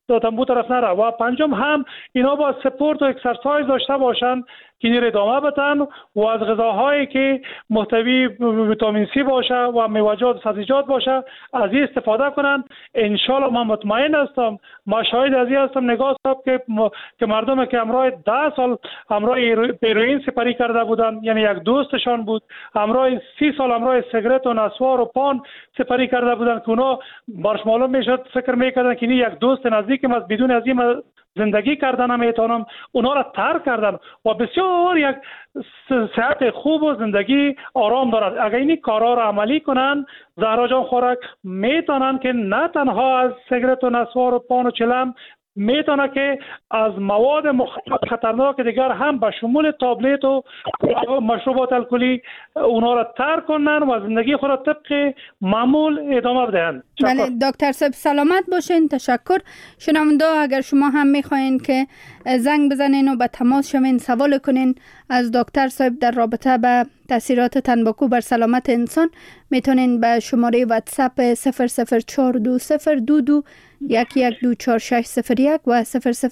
تنبو طرف نره. و پنجم هم اینا با سپورت و اکسرسایز داشته باشن که این ادامه بدن و از غذاهایی که محتوی ویتامین سی باشه و میوه‌جات و سبزیجات باشه از این استفاده کنن. انشالله من مطمئن هستم، ما شاهد از این هستم نگاه صاحب که مردم که همراه 10 سال همراه هیروئین سپری کرده بودن، یعنی یک دوستشان بود، همراه 30 سال همراه سیگرت و نسوار و پان سپری کرده بودن که اونا برش معلوم میشد فکر میکردن که این یک دوست نزدیکم از بدون از این زندگی کردن نمیتونم، اونا را ترک کردن و بسیار یک صحت خوب و زندگی آرام دارد. اگر این کارا را عملی کنن زهرا جان خوراک میتونن که نه تنها از سیگرت و نسوار و پان و چلم، میتونه که از مواد خطرناک دیگر هم به شمول تابلت و مشروبات الکلی اونا را ترک کنن و زندگی خود را طبق معمول ادامه بدهند. بله دکتر صاحب سلامت باشین. تشکر. شنونده اگر شما هم میخواین که زنگ بزنین و به تماس شوین سوال کنین از دکتر صاحب در رابطه به تاثیرات تنباکو بر سلامت انسان، میتونین به شماره واتساپ 0042022 11240601 و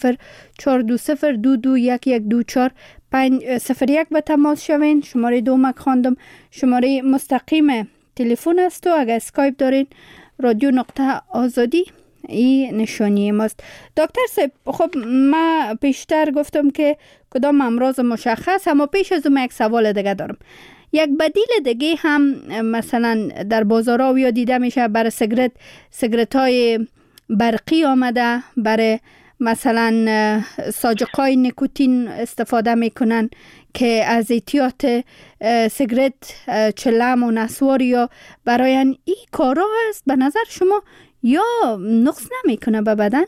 004202211240501 به تماس شوین. شماره دوم خواندم شماره مستقیم تلفن است و اگر اسکایپ دارین رادیو نقطه آزادی این نشانی ماست. دکتر صاحب خب ما پیشتر گفتم که کدام امراض مشخص، اما پیش از اون یک سوال دیگه دارم. یک بدیل دیگه هم مثلا در بازارها یا دیده میشه برای سیگرت های برقی آمده، برای مثلا ساجقای نیکوتین استفاده میکنن که از احتیاط سیگرت چلم و نسوار یا برای این کارا است به نظر شما یا نقص نمیکنه به بدن؟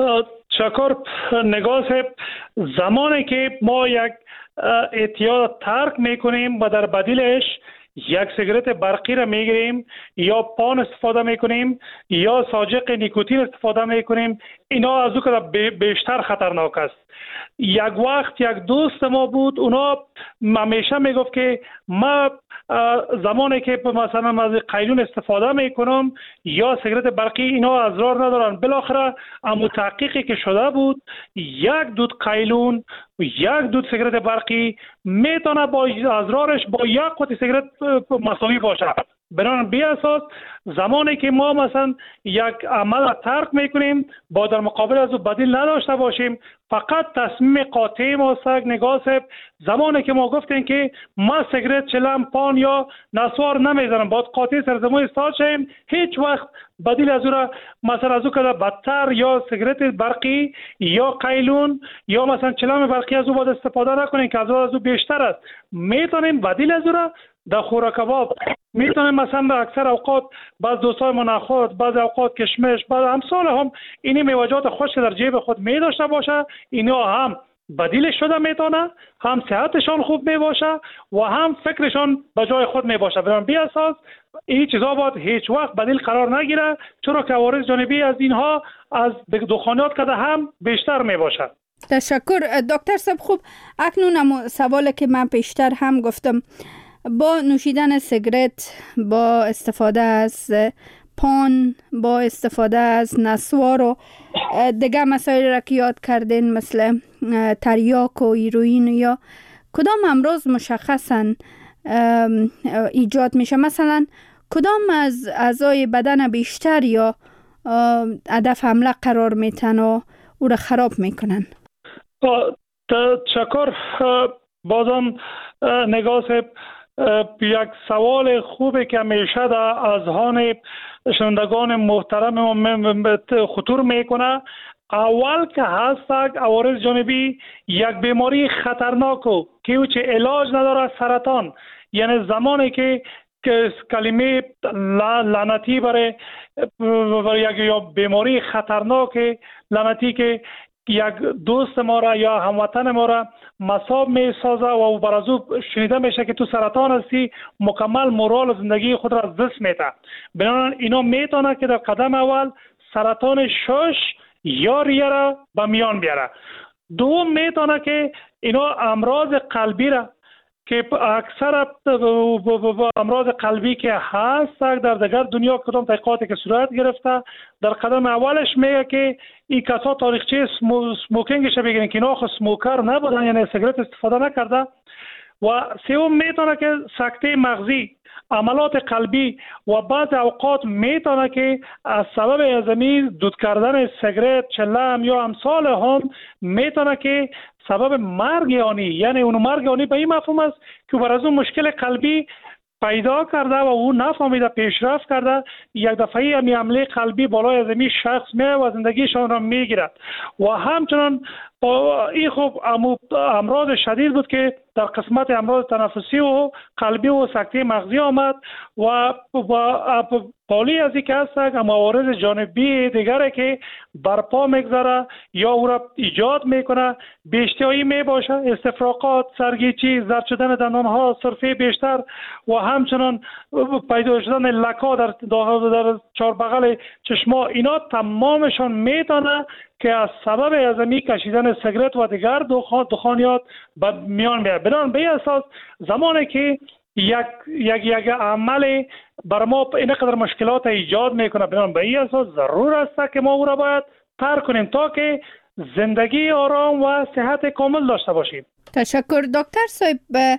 شکر نگاه زمانی که ما یک احتیاط ترک میکنیم و در بدیلش یک سیگرت برقی را میگیریم یا پان استفاده میکنیم یا ساجق نیکوتین استفاده میکنیم، اینا از او که بیشتر خطرناک است. یک وقت یک دوست ما بود، اونا همیشه میگفت که ما زمانی که مثلا از قیلون استفاده میکنم یا سیگرت برقی اینا اضرار ندارن. بالاخره اما تحقیقی که شده بود یک دود قیلون یک دود سیگرت برقی میتونه با اضرارش با یک قطعه سیگرت مساوی باشه. بنابراین بی اساس زمانی که ما مثلا یک عمل ترک میکنیم با در مقابل از او بدیل نداشته باشیم، فقط تصمیم قاطع ما است. نگاه زمانی که ما گفتیم که ما سیگرت چلم پان یا نسوار نمیزنم، باید قاطع سرزمون استاد شیم، هیچ وقت بدیل از او را مثلا از او که بدتر یا سیگرت برقی یا قیلون یا مثلا چلم برقی از او باید استفاده نکنیم که از او بیشتر است. میتونیم بدیل از او را در خوراک کباب، میتونیم مثلا اکثر اوقات بعض دوستای ما نخود، بعض اوقات کشمش، بعض امثال هم اینی میوه‌جات خشک در جیب خود می داشته باشه، اینا هم بدیل شده میتونه، هم صحتشان خوب می باشه و هم فکرشان به جای خود می باشه. برای بی اساس این چیزا باید هیچ وقت بدیل قرار نگیره، چرا که عوارض جانبی از اینها از دخانیات کده هم بیشتر می باشه. تشکر دکتر صاحب. خوب اکنون سوالی که من پیشتر هم گفتم، با نوشیدن سیگرت، با استفاده از پان، با استفاده از نسوار و دیگه مسائل را که یاد کردین مثل تریاک و هیروئین، یا کدام امراض مشخصا ایجاد میشه؟ مثلا کدام از اعضای بدن بیشتر یا هدف حمله قرار میتن و او را خراب میکنن؟ تشکر. بازم نگاه یک سوال خوبه که همیشه در اذهان شنوندگان محترم خطور میکنه. اول که هست عوارض جانبی یک بیماری خطرناک و که او چه علاج نداره، سرطان. یعنی زمانی که کلمه لعنتی برای یک یا بیماری خطرناک لعنتی که یک دوست ما را یا هموطن ما را مصاب می سازه و بر از او شنیده میشه که تو سرطان هستی، مکمل مورال و زندگی خود را از دست میده. بنابراین اینا میتونه که در قدم اول سرطان شش یا ریه را به میان بیاره. دوم میتونه که اینا امراض قلبی را که اکثر امراض قلبی که هست در دیگر دنیا کدام تحقیقاتی که صورت گرفته در قدم اولش میگه که این کسا تاریخچه سموکینگش بگیرن که اینا خود سموکر نبودن، یعنی سیگرت استفاده نکرده. و سوم میتونه که سکته مغزی، عملات قلبی و بعض اوقات میتونه که از سبب ازمی دود کردن سیگرت، چلم یا امثال هم میتونه که سبب مرگ آنی، یعنی اون مرگ آنی به این مفهوم است که بر از اون مشکل قلبی پیدا کرده و او نفهمیده پیشرفت کرده، یک دفعه همی حمله قلبی بالای ازمی شخص میه و زندگیشان را میگیرد. و همچنان این خوب امراض شدید بود که در قسمت امراض تنفسی و قلبی و سکته مغزی آمد و پالی از این که هست موارد جانبی دیگره که برپا میگذاره یا او را ایجاد میکنه، بیشتری میباشه، استفراغات، سرگیچی، زرد شدن دندانها، سرفه بیشتر و همچنان پیدا شدن لکا در چهار بغل چشما، اینا تمامشان میتونه که از سبب ازمی کشیدن سیگرت و دیگر دخانیات به میان میاد. بنابراین به اساس زمانی که یک عمل بر ما اینقدر مشکلات ایجاد میکنه، بنابراین به این اساس ضرور است که ما او را باید ترک کنیم تا که زندگی آرام و صحت کامل داشته باشیم. تشکر دکتر صاحب.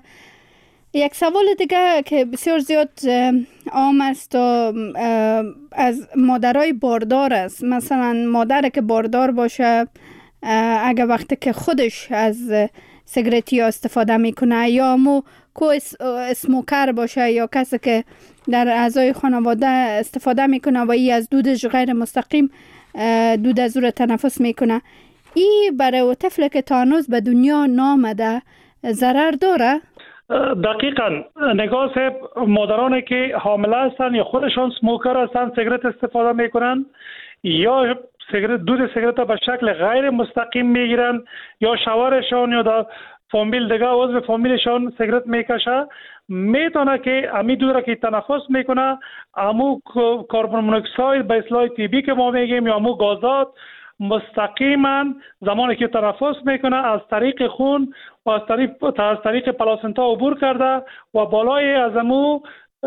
یک سوال دیگه که بسیار زیاد عام است و از مادرای باردار است. مثلا مادر که باردار باشه اگر وقتی که خودش از سیگرتی استفاده میکنه یا اسموکر باشه یا کسی که در اعضای خانواده استفاده میکنه و ای از دودش غیر مستقیم دود از او تنفس میکنه، ای برای طفل که تا هنوز به دنیا نامده ضرر داره؟ دقیقاً نگاه صاحب، مادرانی که حامله هستند یا خودشان سموکر هستند، سیگرت استفاده میکنن یا دود سیگرت به شکل غیر مستقیم میگیرن یا شوهرشان یا در فامیل دیگه عضو فامیلشان سیگرت میکشه، میتونه که امی دود را که تنفس میکنه امو کربن مونوکساید به اصطلاح TB که ما میگیم یا امو گازات مستقیما زمانی که تنفس میکنه از طریق خون و از طریق پلاسنتا عبور کرده و بالای از امو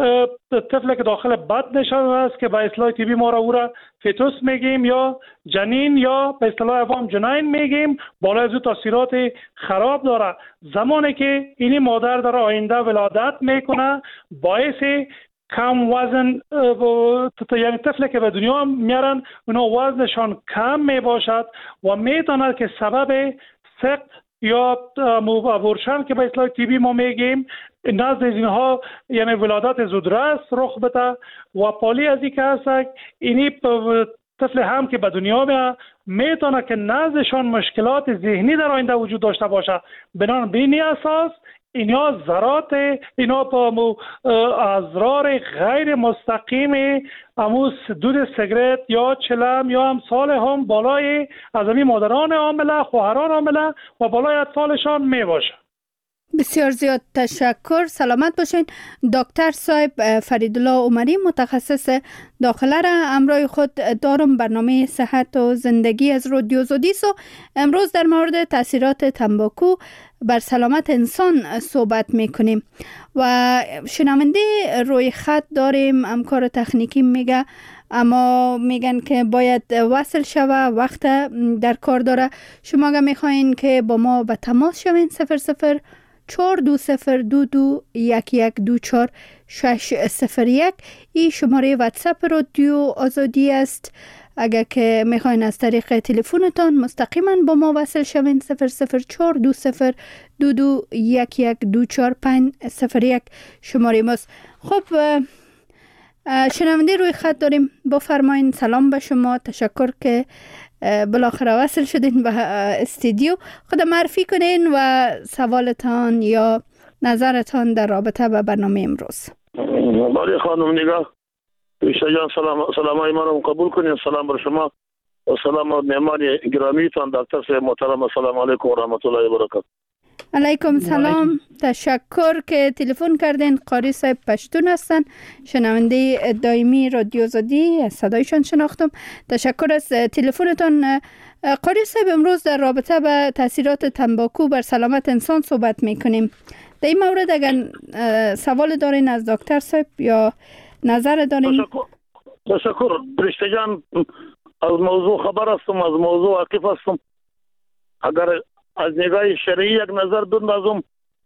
طفل که داخل بدن نشانده است که به اصطلاح TB ما را او را فیتوس میگیم یا جنین یا به اصطلاح عوام جنین میگیم، بالای از او تاثیرات خراب داره. زمانی که این مادر در آینده ولادت میکنه باعث کم وزن، یعنی طفل که به دنیا میارن اونا وزنشان کم میباشد و میتونه که سبب سقط یا ابورشن که به اصطلاح TB ما میگیم نزد اینها، یعنی ولادت زودرس رخ بده و پالی از این که هست اینی طفل هم که به دنیا میتونه که نزدشان مشکلات ذهنی در آینده وجود داشته باشه. بنابراین به این اساس اینا ذرات اینا با اضرار غیر مستقیم اموس دود سیگرت یا چلم یا امثال هم بالای ازمی مادران حامله، خواهران حامله و بالای اطفالشان می باشه. بسیار زیاد تشکر. سلامت باشین. دکتر صاحب فریدالله عمری، متخصص داخله را امرای خود دارم، برنامه صحت و زندگی از رادیو زودیس، و امروز در مورد تاثیرات تنباکو بر سلامت انسان صحبت میکنیم و شنونده روی خط داریم. همکار تکنیکی میگه اما میگن که باید وصل شوه، وقت در کار داره. شما اگر میخواین که با ما به تماس شوین 004201124601 این شماره واتساپ رادیو آزادی است. اگر که میخواین از طریق تلفنتان مستقیما با ما وصل شوین 004201124501 شماره ماست. خب شنونده روی خط داریم، بفرمایین. سلام به شما، تشکر که بالاخره وصل شدین به استودیو. خود معرفی کنین و سوالتان یا نظرتان در رابطه با برنامه امروز. بله خانم نگاه، ایشا جان سلامای ما رو قبول کنین. سلام بر شما و سلام و مهمان گرامیتان دکتر صاحب محترم. السلام علیکم و رحمت الله و برکاته. علیکم سلام. تشکر که تلفن کردین. قاری صاحب پشتون هستن، شنونده دائمی رادیو زدی، صدایشان شناختم. تشکر از تلفنتان. قاری صاحب، امروز در رابطه به تاثیرات تنباکو بر سلامت انسان صحبت میکنیم. در این مورد اگر سوال دارین از دکتر صاحب یا نظر دارین؟ تشکر. فرشته جان، از موضوع خبر هستم، از موضوع واقف هستم. اگر از نگاه شرعی یک نظر بندازم،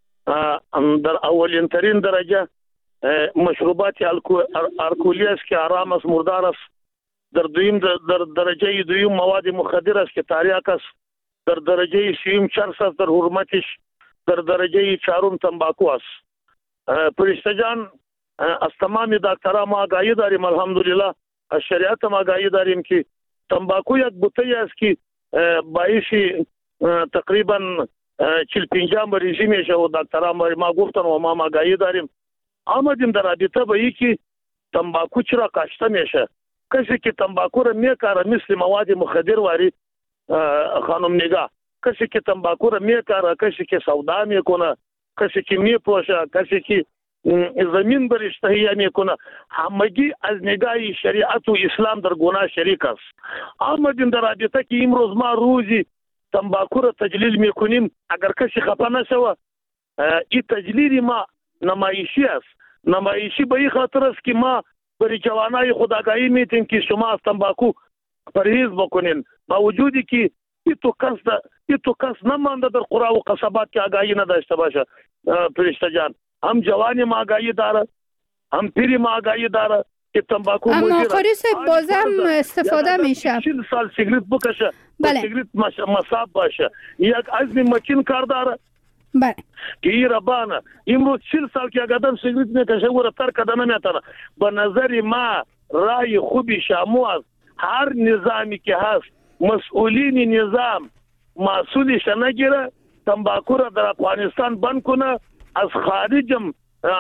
در اولین ترین درجه مشروبات الکلی است که حرام است، مردار است. در درجه دویم مواد مخدر است که تریاک است. در درجه سوم چرس است در حرمتش. در درجه چهارم تنباکو است. فرشته جان، از تمام دکترها ما آگاهی داریم، الحمدلله. از شریعت ما آگاهی داریم که تنباکو یک بوته است که باعث تقریبا 40-50 مریضی میشه و دکترها ما گفتن و ما آگاهی داریم. آمدیم در رابطه به اینکه تنباکو چرا کاشته میشه. کسی که تنباکو را میکاره مثل مواد مخدر واری خانم نگاه، کسی که تنباکو را میکاره، کسی که سودا میکنه، کسی که میپوشه، کسی که زمین برش تهیه میکنه، همگی از نگاه شریعت و اسلام در گناه شریک است. آمدیم در رابطه که امروز ما روزی تنباکو را تجلیل میکنیم. اگر کسی خفه نشوه، این تجلیل ما نمایشی است. نمایشی به این خاطر است که ما برای جوانای خود آگاهی میتیم که شما از تنباکو پرهیز بکنین، با وجودی که این تو کس نمانده در قرى و قصبات که آگاهی نداشته باشه. فرشته جان، هم جوانی ما آگاهی داره، هم پیری ما آگاهی داره که تنباکو مضر است. اما قاری صاحب باز هم استفاده میشه. 40 سال سیگریت بکشه، سیگریت مصاب باشه، یک عزم مکین کار داره. بله. که این ربانه امروز 40 سال که اگدم سیگریت میکشه و رفتر کدنه میتونه. به نظر ما رای خوبی شامو است. هر نظامی که هست، مسئولین نظام مسئولش نگیره، تنباکو را در افغانستان بند کنه. از خارجم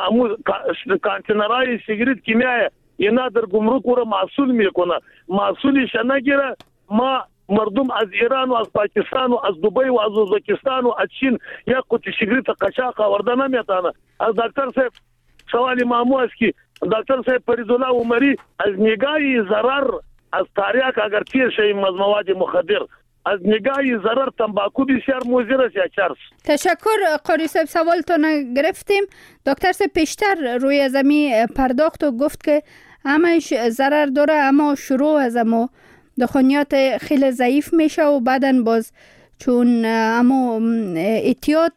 کانتینرهای سیگریت که میایه اینا در گمرک را مسئول میکنه، مسئولش نگیره. ما مردم از ایران و از پاکستان و از دبی و از ازبکستان و از چین یک قطع سیگریت قاچاق آورده نمیتونه. از دکتر صاحب سوال مامو است که دکتر صاحب فریدالله عمری از نگاه ضرر از تریاک اگر تیر شویم از مواد مخدر، از نگاه ضرر تنباکو بسیار مضر است یا چرس. تشکر قاری صاحب، سوالتون گرفتیم. دکتر صاحب پیشتر روی زمین پرداخت و گفت که همش ضرر داره، اما شروع از امو دخانیات خیلی ضعیف میشه و بعدن باز چون اما احتیاط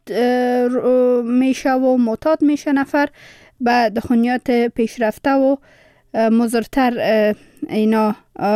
میشه و معتاد میشه نفر به دخانیات پیشرفته و مضرتر اینا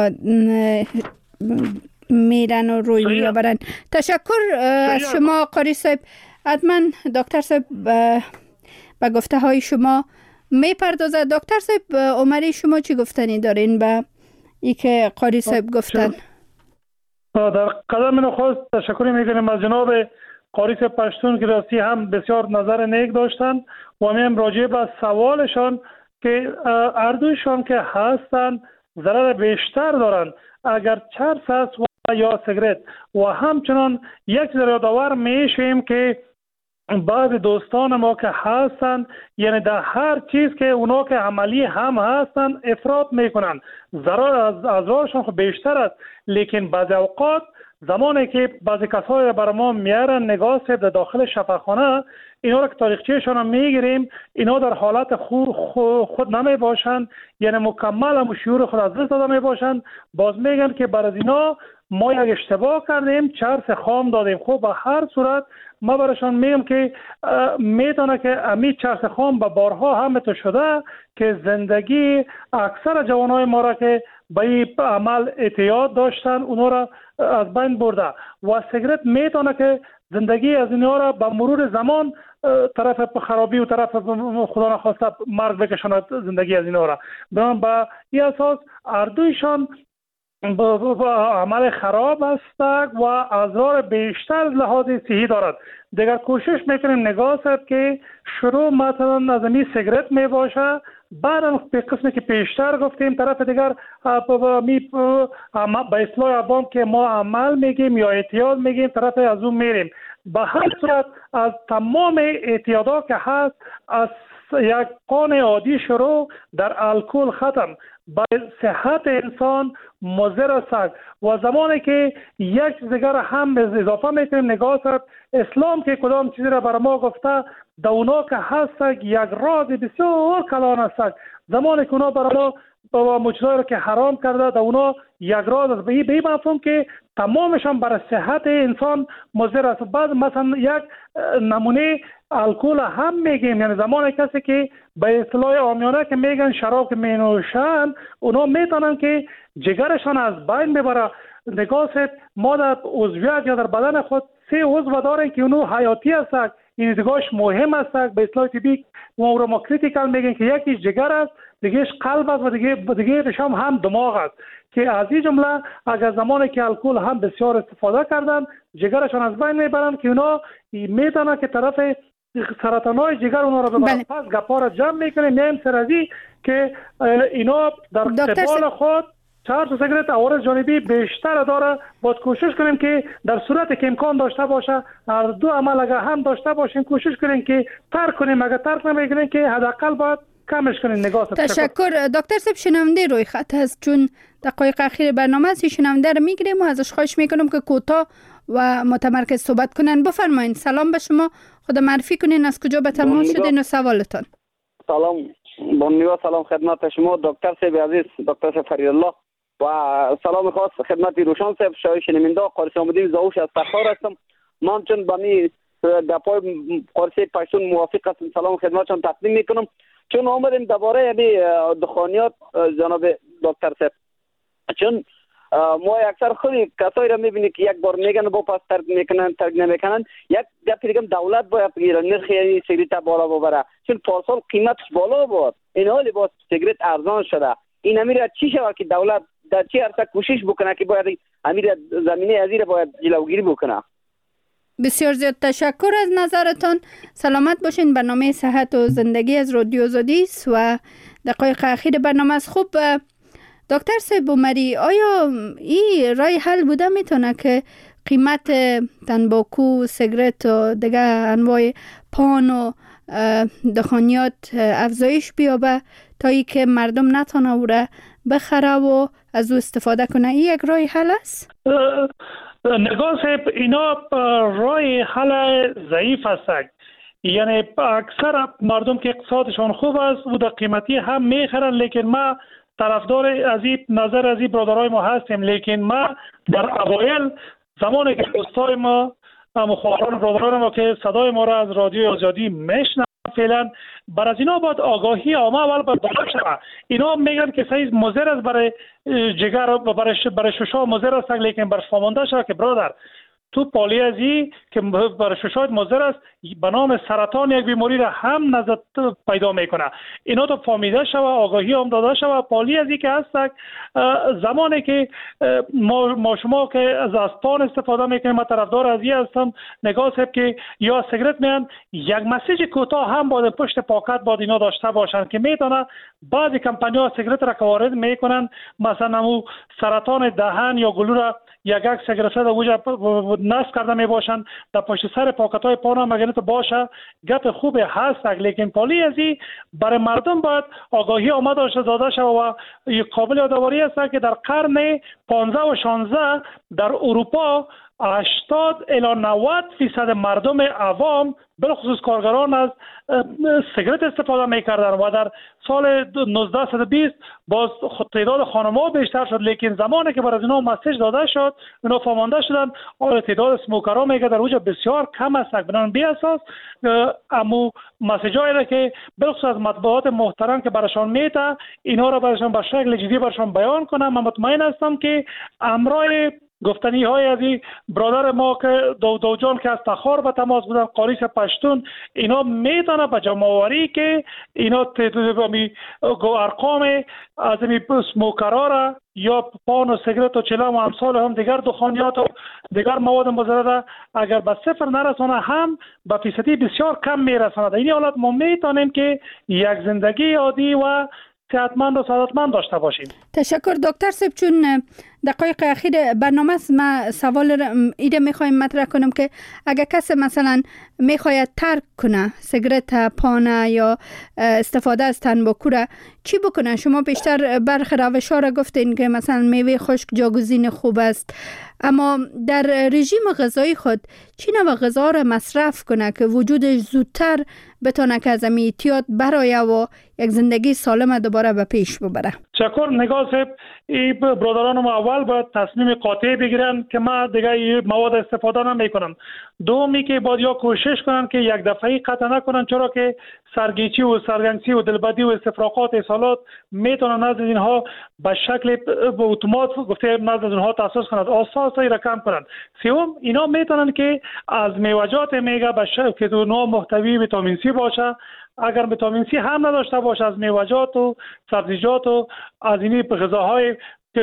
میرن و روی میابرن. تشکر از شما قاری صاحب. حتما دکتر صاحب به گفته های شما میپردازه. دکتر صاحب عمری، شما چی گفتنی دارین به ای که قاری صاحب گفتن؟ در قدم نخست تشکر میکنیم از جناب قاری صاحب پشتون که راستی هم بسیار نظر نیک داشتن و همین راجع به سوالشان که اردویشان که هستن ضرر بیشتر دارن اگر چرس است و یا سیگرت. و همچنان یک یادآور میشیم که بعض دوستان ما که هستن یعنی در هر چیز که اونا که عملی هم هستن افراط میکنن، ضرر از اضرارشان خب بیشتر است. لیکن بعض اوقات زمانی که بعضی کسایی برای ما میارن نگاه صاحب در داخل شفاخانه، اینا را که تاریخچه‌شان را میگیریم، اینا در حالت خود نمی باشند، یعنی مکمل هم شعور خود از دست داده می باشند. باز میگن که برای اینا ما یک اشتباه کردیم، چرس خام دادیم. خب به هر صورت ما برایشان میگم که میتونه که امی چرس خام به بارها همت شده که زندگی اکثر جوانای ما را که به این عمل اعتیاد داشتن اونا را از بین برده و سیگرت میتونه که زندگی از اینها را به مرور زمان طرف خرابی و طرف خدا نخواسته مرگ بکشاند زندگی از اینها را. بنابراین به این اساس اردویشان عمل خراب است و اضرار بیشتر از لحاظ صحی دارد. دیگر کوشش میکنیم نگاه صاحب که شروع مثلا از این سیگرت می باشه، بعد به قسمی که پیشتر گفتیم طرف دیگر به اصطلاح عوام که ما عمل میگیم یا اعتیاد میگیم طرف از اون میریم. به هر صورت از تمام اعتیادها که هست از یک قان عادی شروع در الکل ختم برای صحت انسان مضر است. و زمانی که یک چیز دیگر هم اضافه میکنیم، نگاه است اسلام که کدام چیزی را بر ما گفته در اونا که هست یک راز بسیار کلان است. زمانی که اونا بر ما با موجوداتی را که حرام کرده در اونا یک راز است، به این مفهوم که تمامشان برای صحت انسان مضر است. بعد مثلا یک نمونه الکل هم میگیم، یعنی زمان کسی که به اصطلاح عامیانه که میگن شراب که مینوشن، اونا میتونن که جگرشان از بین ببره. نگاه ما در عضویت یا در بدن خود 3 عضو داریم که اونو حیاتی هست، این دیگه‌اش مهم است. به اصطلاح طبی ما کریتیکال میگن که یکیش جگر است، دیگه‌اش قلب است و دیگه‌اش هم دماغ است، که از این جمله اگر زمانی که الکل هم بسیار استفاده کردن جگرشان از بین میبرن که اونا میتونن که طرف سرطانای جگر اونا رو ببرن. پس گپا را جمع میکنیم میایم سرازی که اینا در قبال خود 4 سیگرت عوارض جانبی بیشتر داره. باید کوشش کنیم که در صورت که امکان داشته باشه هر دو عمل اگر هم داشته باشیم کوشش کنیم که ترک کنیم، اگر ترک نمیکنیم که حداقل باید کمش کنیم. نگاه تشکر. دکتر صاحب شنونده روی خط هست، چون دقایق اخیر برنامه است، شنونده رو میگیریم و ازش خواهش میکنم که کوتاه و متمرکز صحبت کنن. بفرمایید. سلام به شما، خود معرفی کنین، از کجا به تماس شدین و سوالتون. سلام بانیوا، سلام خدمت شما دکتر صاحب عزیز، دکتر صاحب فریدالله، و سلام خاص خدمت روشن صاحب شای شنونده قارس آمدین زاوش از تخار هستم. من چون با می دپای قارس پشتون موافق هستم، سلام خدمتشان تقدیم میکنم. چون آمدیم درباره یعنی دخانیات جناب دکتر صاحب، چون ما اکثر خیلی کسایی را میبینیم که یک بار میگن با پس ترک میکنن، ترک نمیکنن. یک گپی دیگه دولت باید بگیره نرخ یعنی سیگرت بالا ببره، چون پارسال قیمتش بالا بود، این حالی با سیگرت ارزان شده. این امیر چی شود که دولت در چی عرصه کوشش بکنه که باید امیر زمینه ازیر باید جلوگیری بکنه؟ بسیار زیاد تشکر از نظرتان. سلامت باشین. برنامه صحت و زندگی از رادیو آزادی است و دقایق اخیر برنامه است. خوب دکتر صاحب عمری، آیا این رای حل بوده میتونه که قیمت تنباکو، سیگرت و دیگه انواع پان و دخانیات افزایش بیابه تا ای که مردم نتونه او را بخره و از او استفاده کنه؟ این یک رای حل است؟ نگاه صاحب، اینا رای حل ضعیف است. یعنی اکثر مردم که اقتصادشان خوب است و در قیمتی هم میخرن، لیکن ما طرفدار از این نظر از این برادرای ما هستیم. لیکن ما در اوایل زمانی که دوستای ما مخابران برادران ما که صدای ما را از رادیو آزادی میشنن، فعلا بر از اینا باید آگاهی عامه اول باید بالا شود. اینا میگن که صحیح مضر است برای جگر و برای ششا مضر است، لیکن بر فهمانده شود که برادر تو پالی ازی که برای ششایت مضر است به نام سرطان یک بیماری را هم نزد پیدا میکنه. اینا تو فهمیده شود، آگاهی هم داده شود. پالی ازی که هست زمانی که ما شما که از پان استفاده میکنیم، من طرفدار ازی هستم. نگاه صاحب که یا سیگرت میان یک مسیج کوتاه هم باید پشت پاکت باید اینا داشته باشن که میتونه بعضی کمپانی‌ها سیگرت را که وارد میکنن، مثلا مو سرطان دهن یا گلو را یک سیگرت در وجود نصب کرده می باشند در پشت سر پاکت های پانا مگنیت باشه. گپ خوب هست، لیکن پالی ازی برای مردم باید آگاهی آمد داده شد و قابل یادآوری است که در قرن 15 و 16 در اروپا 80 الی 90% مردم عوام بلخصوص کارگران از سیگرت استفاده میکردن و در سال 1920 باز تعداد خانم‌ها بیشتر شد. لیکن زمانی که برای اینا مسیج داده شد، اینا فهمانده شدن تعداد اسموکرها میگه در اوج بسیار کم است. بنابراین بی اساس امو مسیجایی را که بلخصوص از مطبوعات محترم که براشون میته، اینا را براشون به شکل جدی براشون بیان کنم. من مطمئن هستم که امرای گفتنی های از این برادر ما که دو جان که از تخار به تماس بودن، قاریس پشتون، اینا میتونه به جمعوری که اینا ارقام از این سموکرها را یا پان و سیگرت و چلم و امثال هم دیگر دخانیات و دیگر مواد مضر را اگر به صفر نرسانه هم به فیصدی بسیار کم میرساند. این حالت ما میتونیم که یک زندگی عادی و صحتمند و سعادتمند داشته باشیم. تشکر دکتر صاحب. چون دقایق اخیر برنامه است. ما سوال ایده میخوایم مطرح کنم که اگر کسی مثلا میخواید ترک کنه سیگارت، پانه یا استفاده از تنباکو را، چی بکنه؟ شما بیشتر برخی روش‌ها را گفتین که مثلا میوه خشک جاگزین خوب است، اما در رژیم غذایی خود چی نوع غذا را مصرف کنه که وجودش زودتر بتونه که از اعتیاد برآیه و یک زندگی سالم دوباره به پیش ببره؟ شکر نگاه صاحب، این برادران ما اول باید تصمیم قاطع بگیرن که ما دیگه این مواد استفاده نمیکنم. دومی که باید یا کوشش کنن که یک دفعه قطع نکنن، چرا که سرگیچی و سرگنگسی و دلبدی و استفراغات احسالات میتونن نزد اینها به شکل اتومات گفته نزد اینها تاسیس کنند، آساسایی را کم کنند. سوم اینا میتونن که از میوه‌جات میگه به شکل که اونها محتوی ویتامین سی باشه، اگر ویتامین سی هم نداشته باشه از میوه‌جات و سبزیجات و از این غذاهای که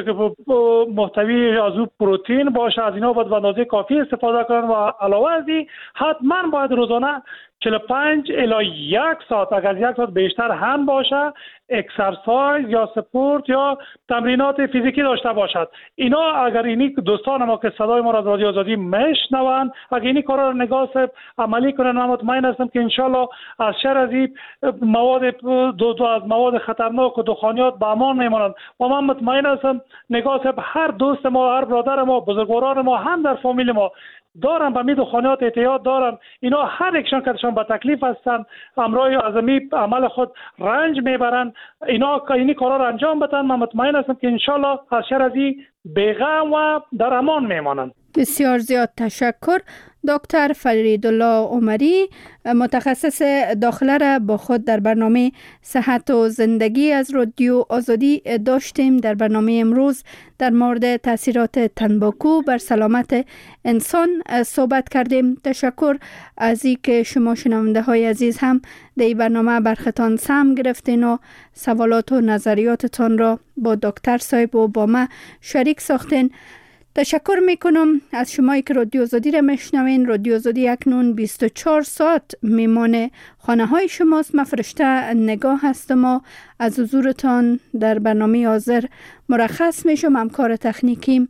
محتوی از پروتئین باشه، از اینا باید به اندازه کافی استفاده کنن. و علاوه از این حتما باید روزانه 45 الی 1 ساعت، اگر 1 ساعت بیشتر هم باشه، اکسرسایز یا سپورت یا تمرینات فیزیکی داشته باشد. اینا اگر اینی دوستان ما که صدای ما را از رادیو آزادی میشنوند، اگر اینی کارا رو نگاه صاحب عملی کنن، من مطمئن هستم که انشالله از شر از این مواد از مواد خطرناک و دخانیات به امان میمانند. و من مطمئن هستم نگاه صاحب هر دوست ما، هر برادر ما، بزرگواران ما هم در فامیل ما دارن به می دخانیات اعتیاد دارن. اینا هر یکشان کهشان به تکلیف هستن، همراه از می عمل خود رنج میبرن. اینا اینی کارا رو انجام بدن، من مطمئن هستم که انشالله از شر از این بی‌غم و در امان میمانند. بسیار زیاد تشکر. دکتر فریدالله عمری، متخصص داخله را با خود در برنامه صحت و زندگی از رادیو آزادی داشتیم. در برنامه امروز در مورد تاثیرات تنباکو بر سلامت انسان صحبت کردیم. تشکر از اینکه شما شنونده های عزیز هم در این برنامه برختان سهم گرفتین و سوالات و نظریاتتان را با دکتر صاحب و با ما شریک ساختین. تشکر میکنم از شمایی که رادیو آزادی را میشنوین. رادیو آزادی اکنون 24 ساعت میمانه خانه های شماست. من فرشته نگاه هستم و از حضورتان در برنامه حاضر مرخص میشم. همکار تکنیکی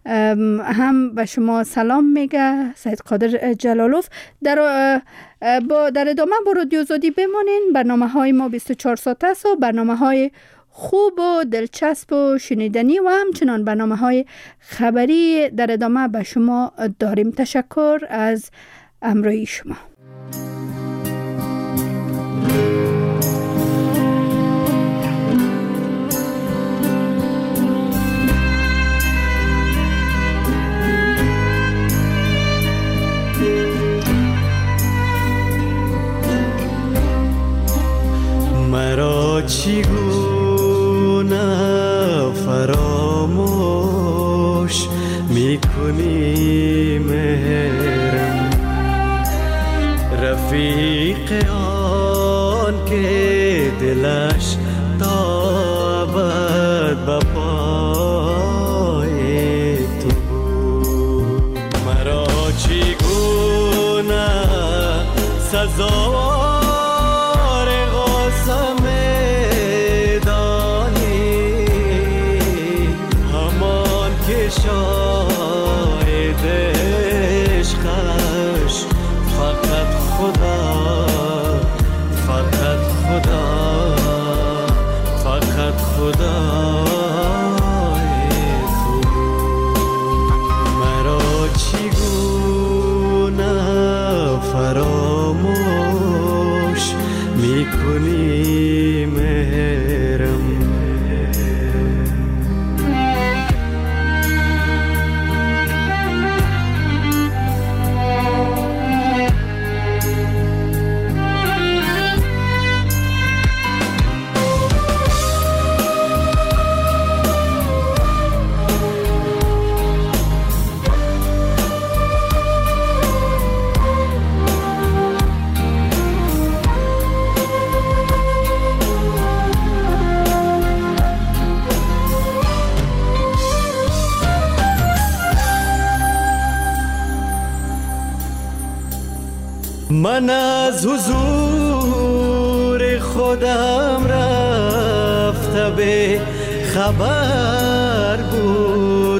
هم به شما سلام میگه سید قادر جلالوف. در ادامه با رادیو آزادی بمانین. برنامه های ما 24 ساعت است و برنامه های خوب و دلچسب و شنیدنی و همچنان برنامه‌های خبری در ادامه به شما داریم. تشکر از همراهی شما. مرا چیگونه فراموش میکنی مهرم، رفیق آن که دلش تا ابد به پای تو بود. مرا چیگونه سزا من از حضور خودم رفته به خبر بود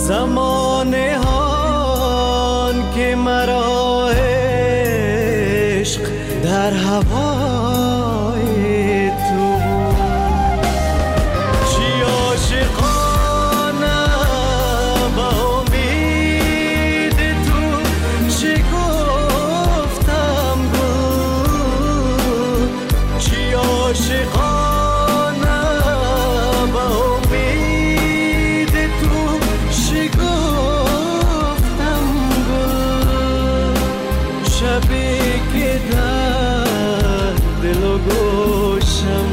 زمان هان که مرا عشق در هوای تو چی عاشقانه با امید تو چی گفتم گل چی عاشقانه با امید تو چی گفتم گل شبی که در دل و گوشم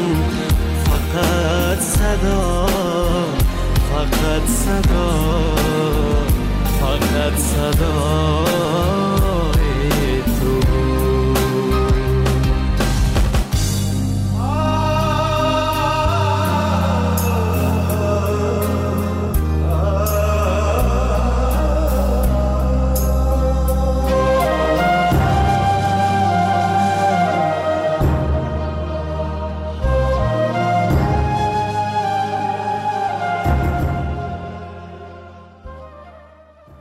فقط صدا فقط صدا فقط صدا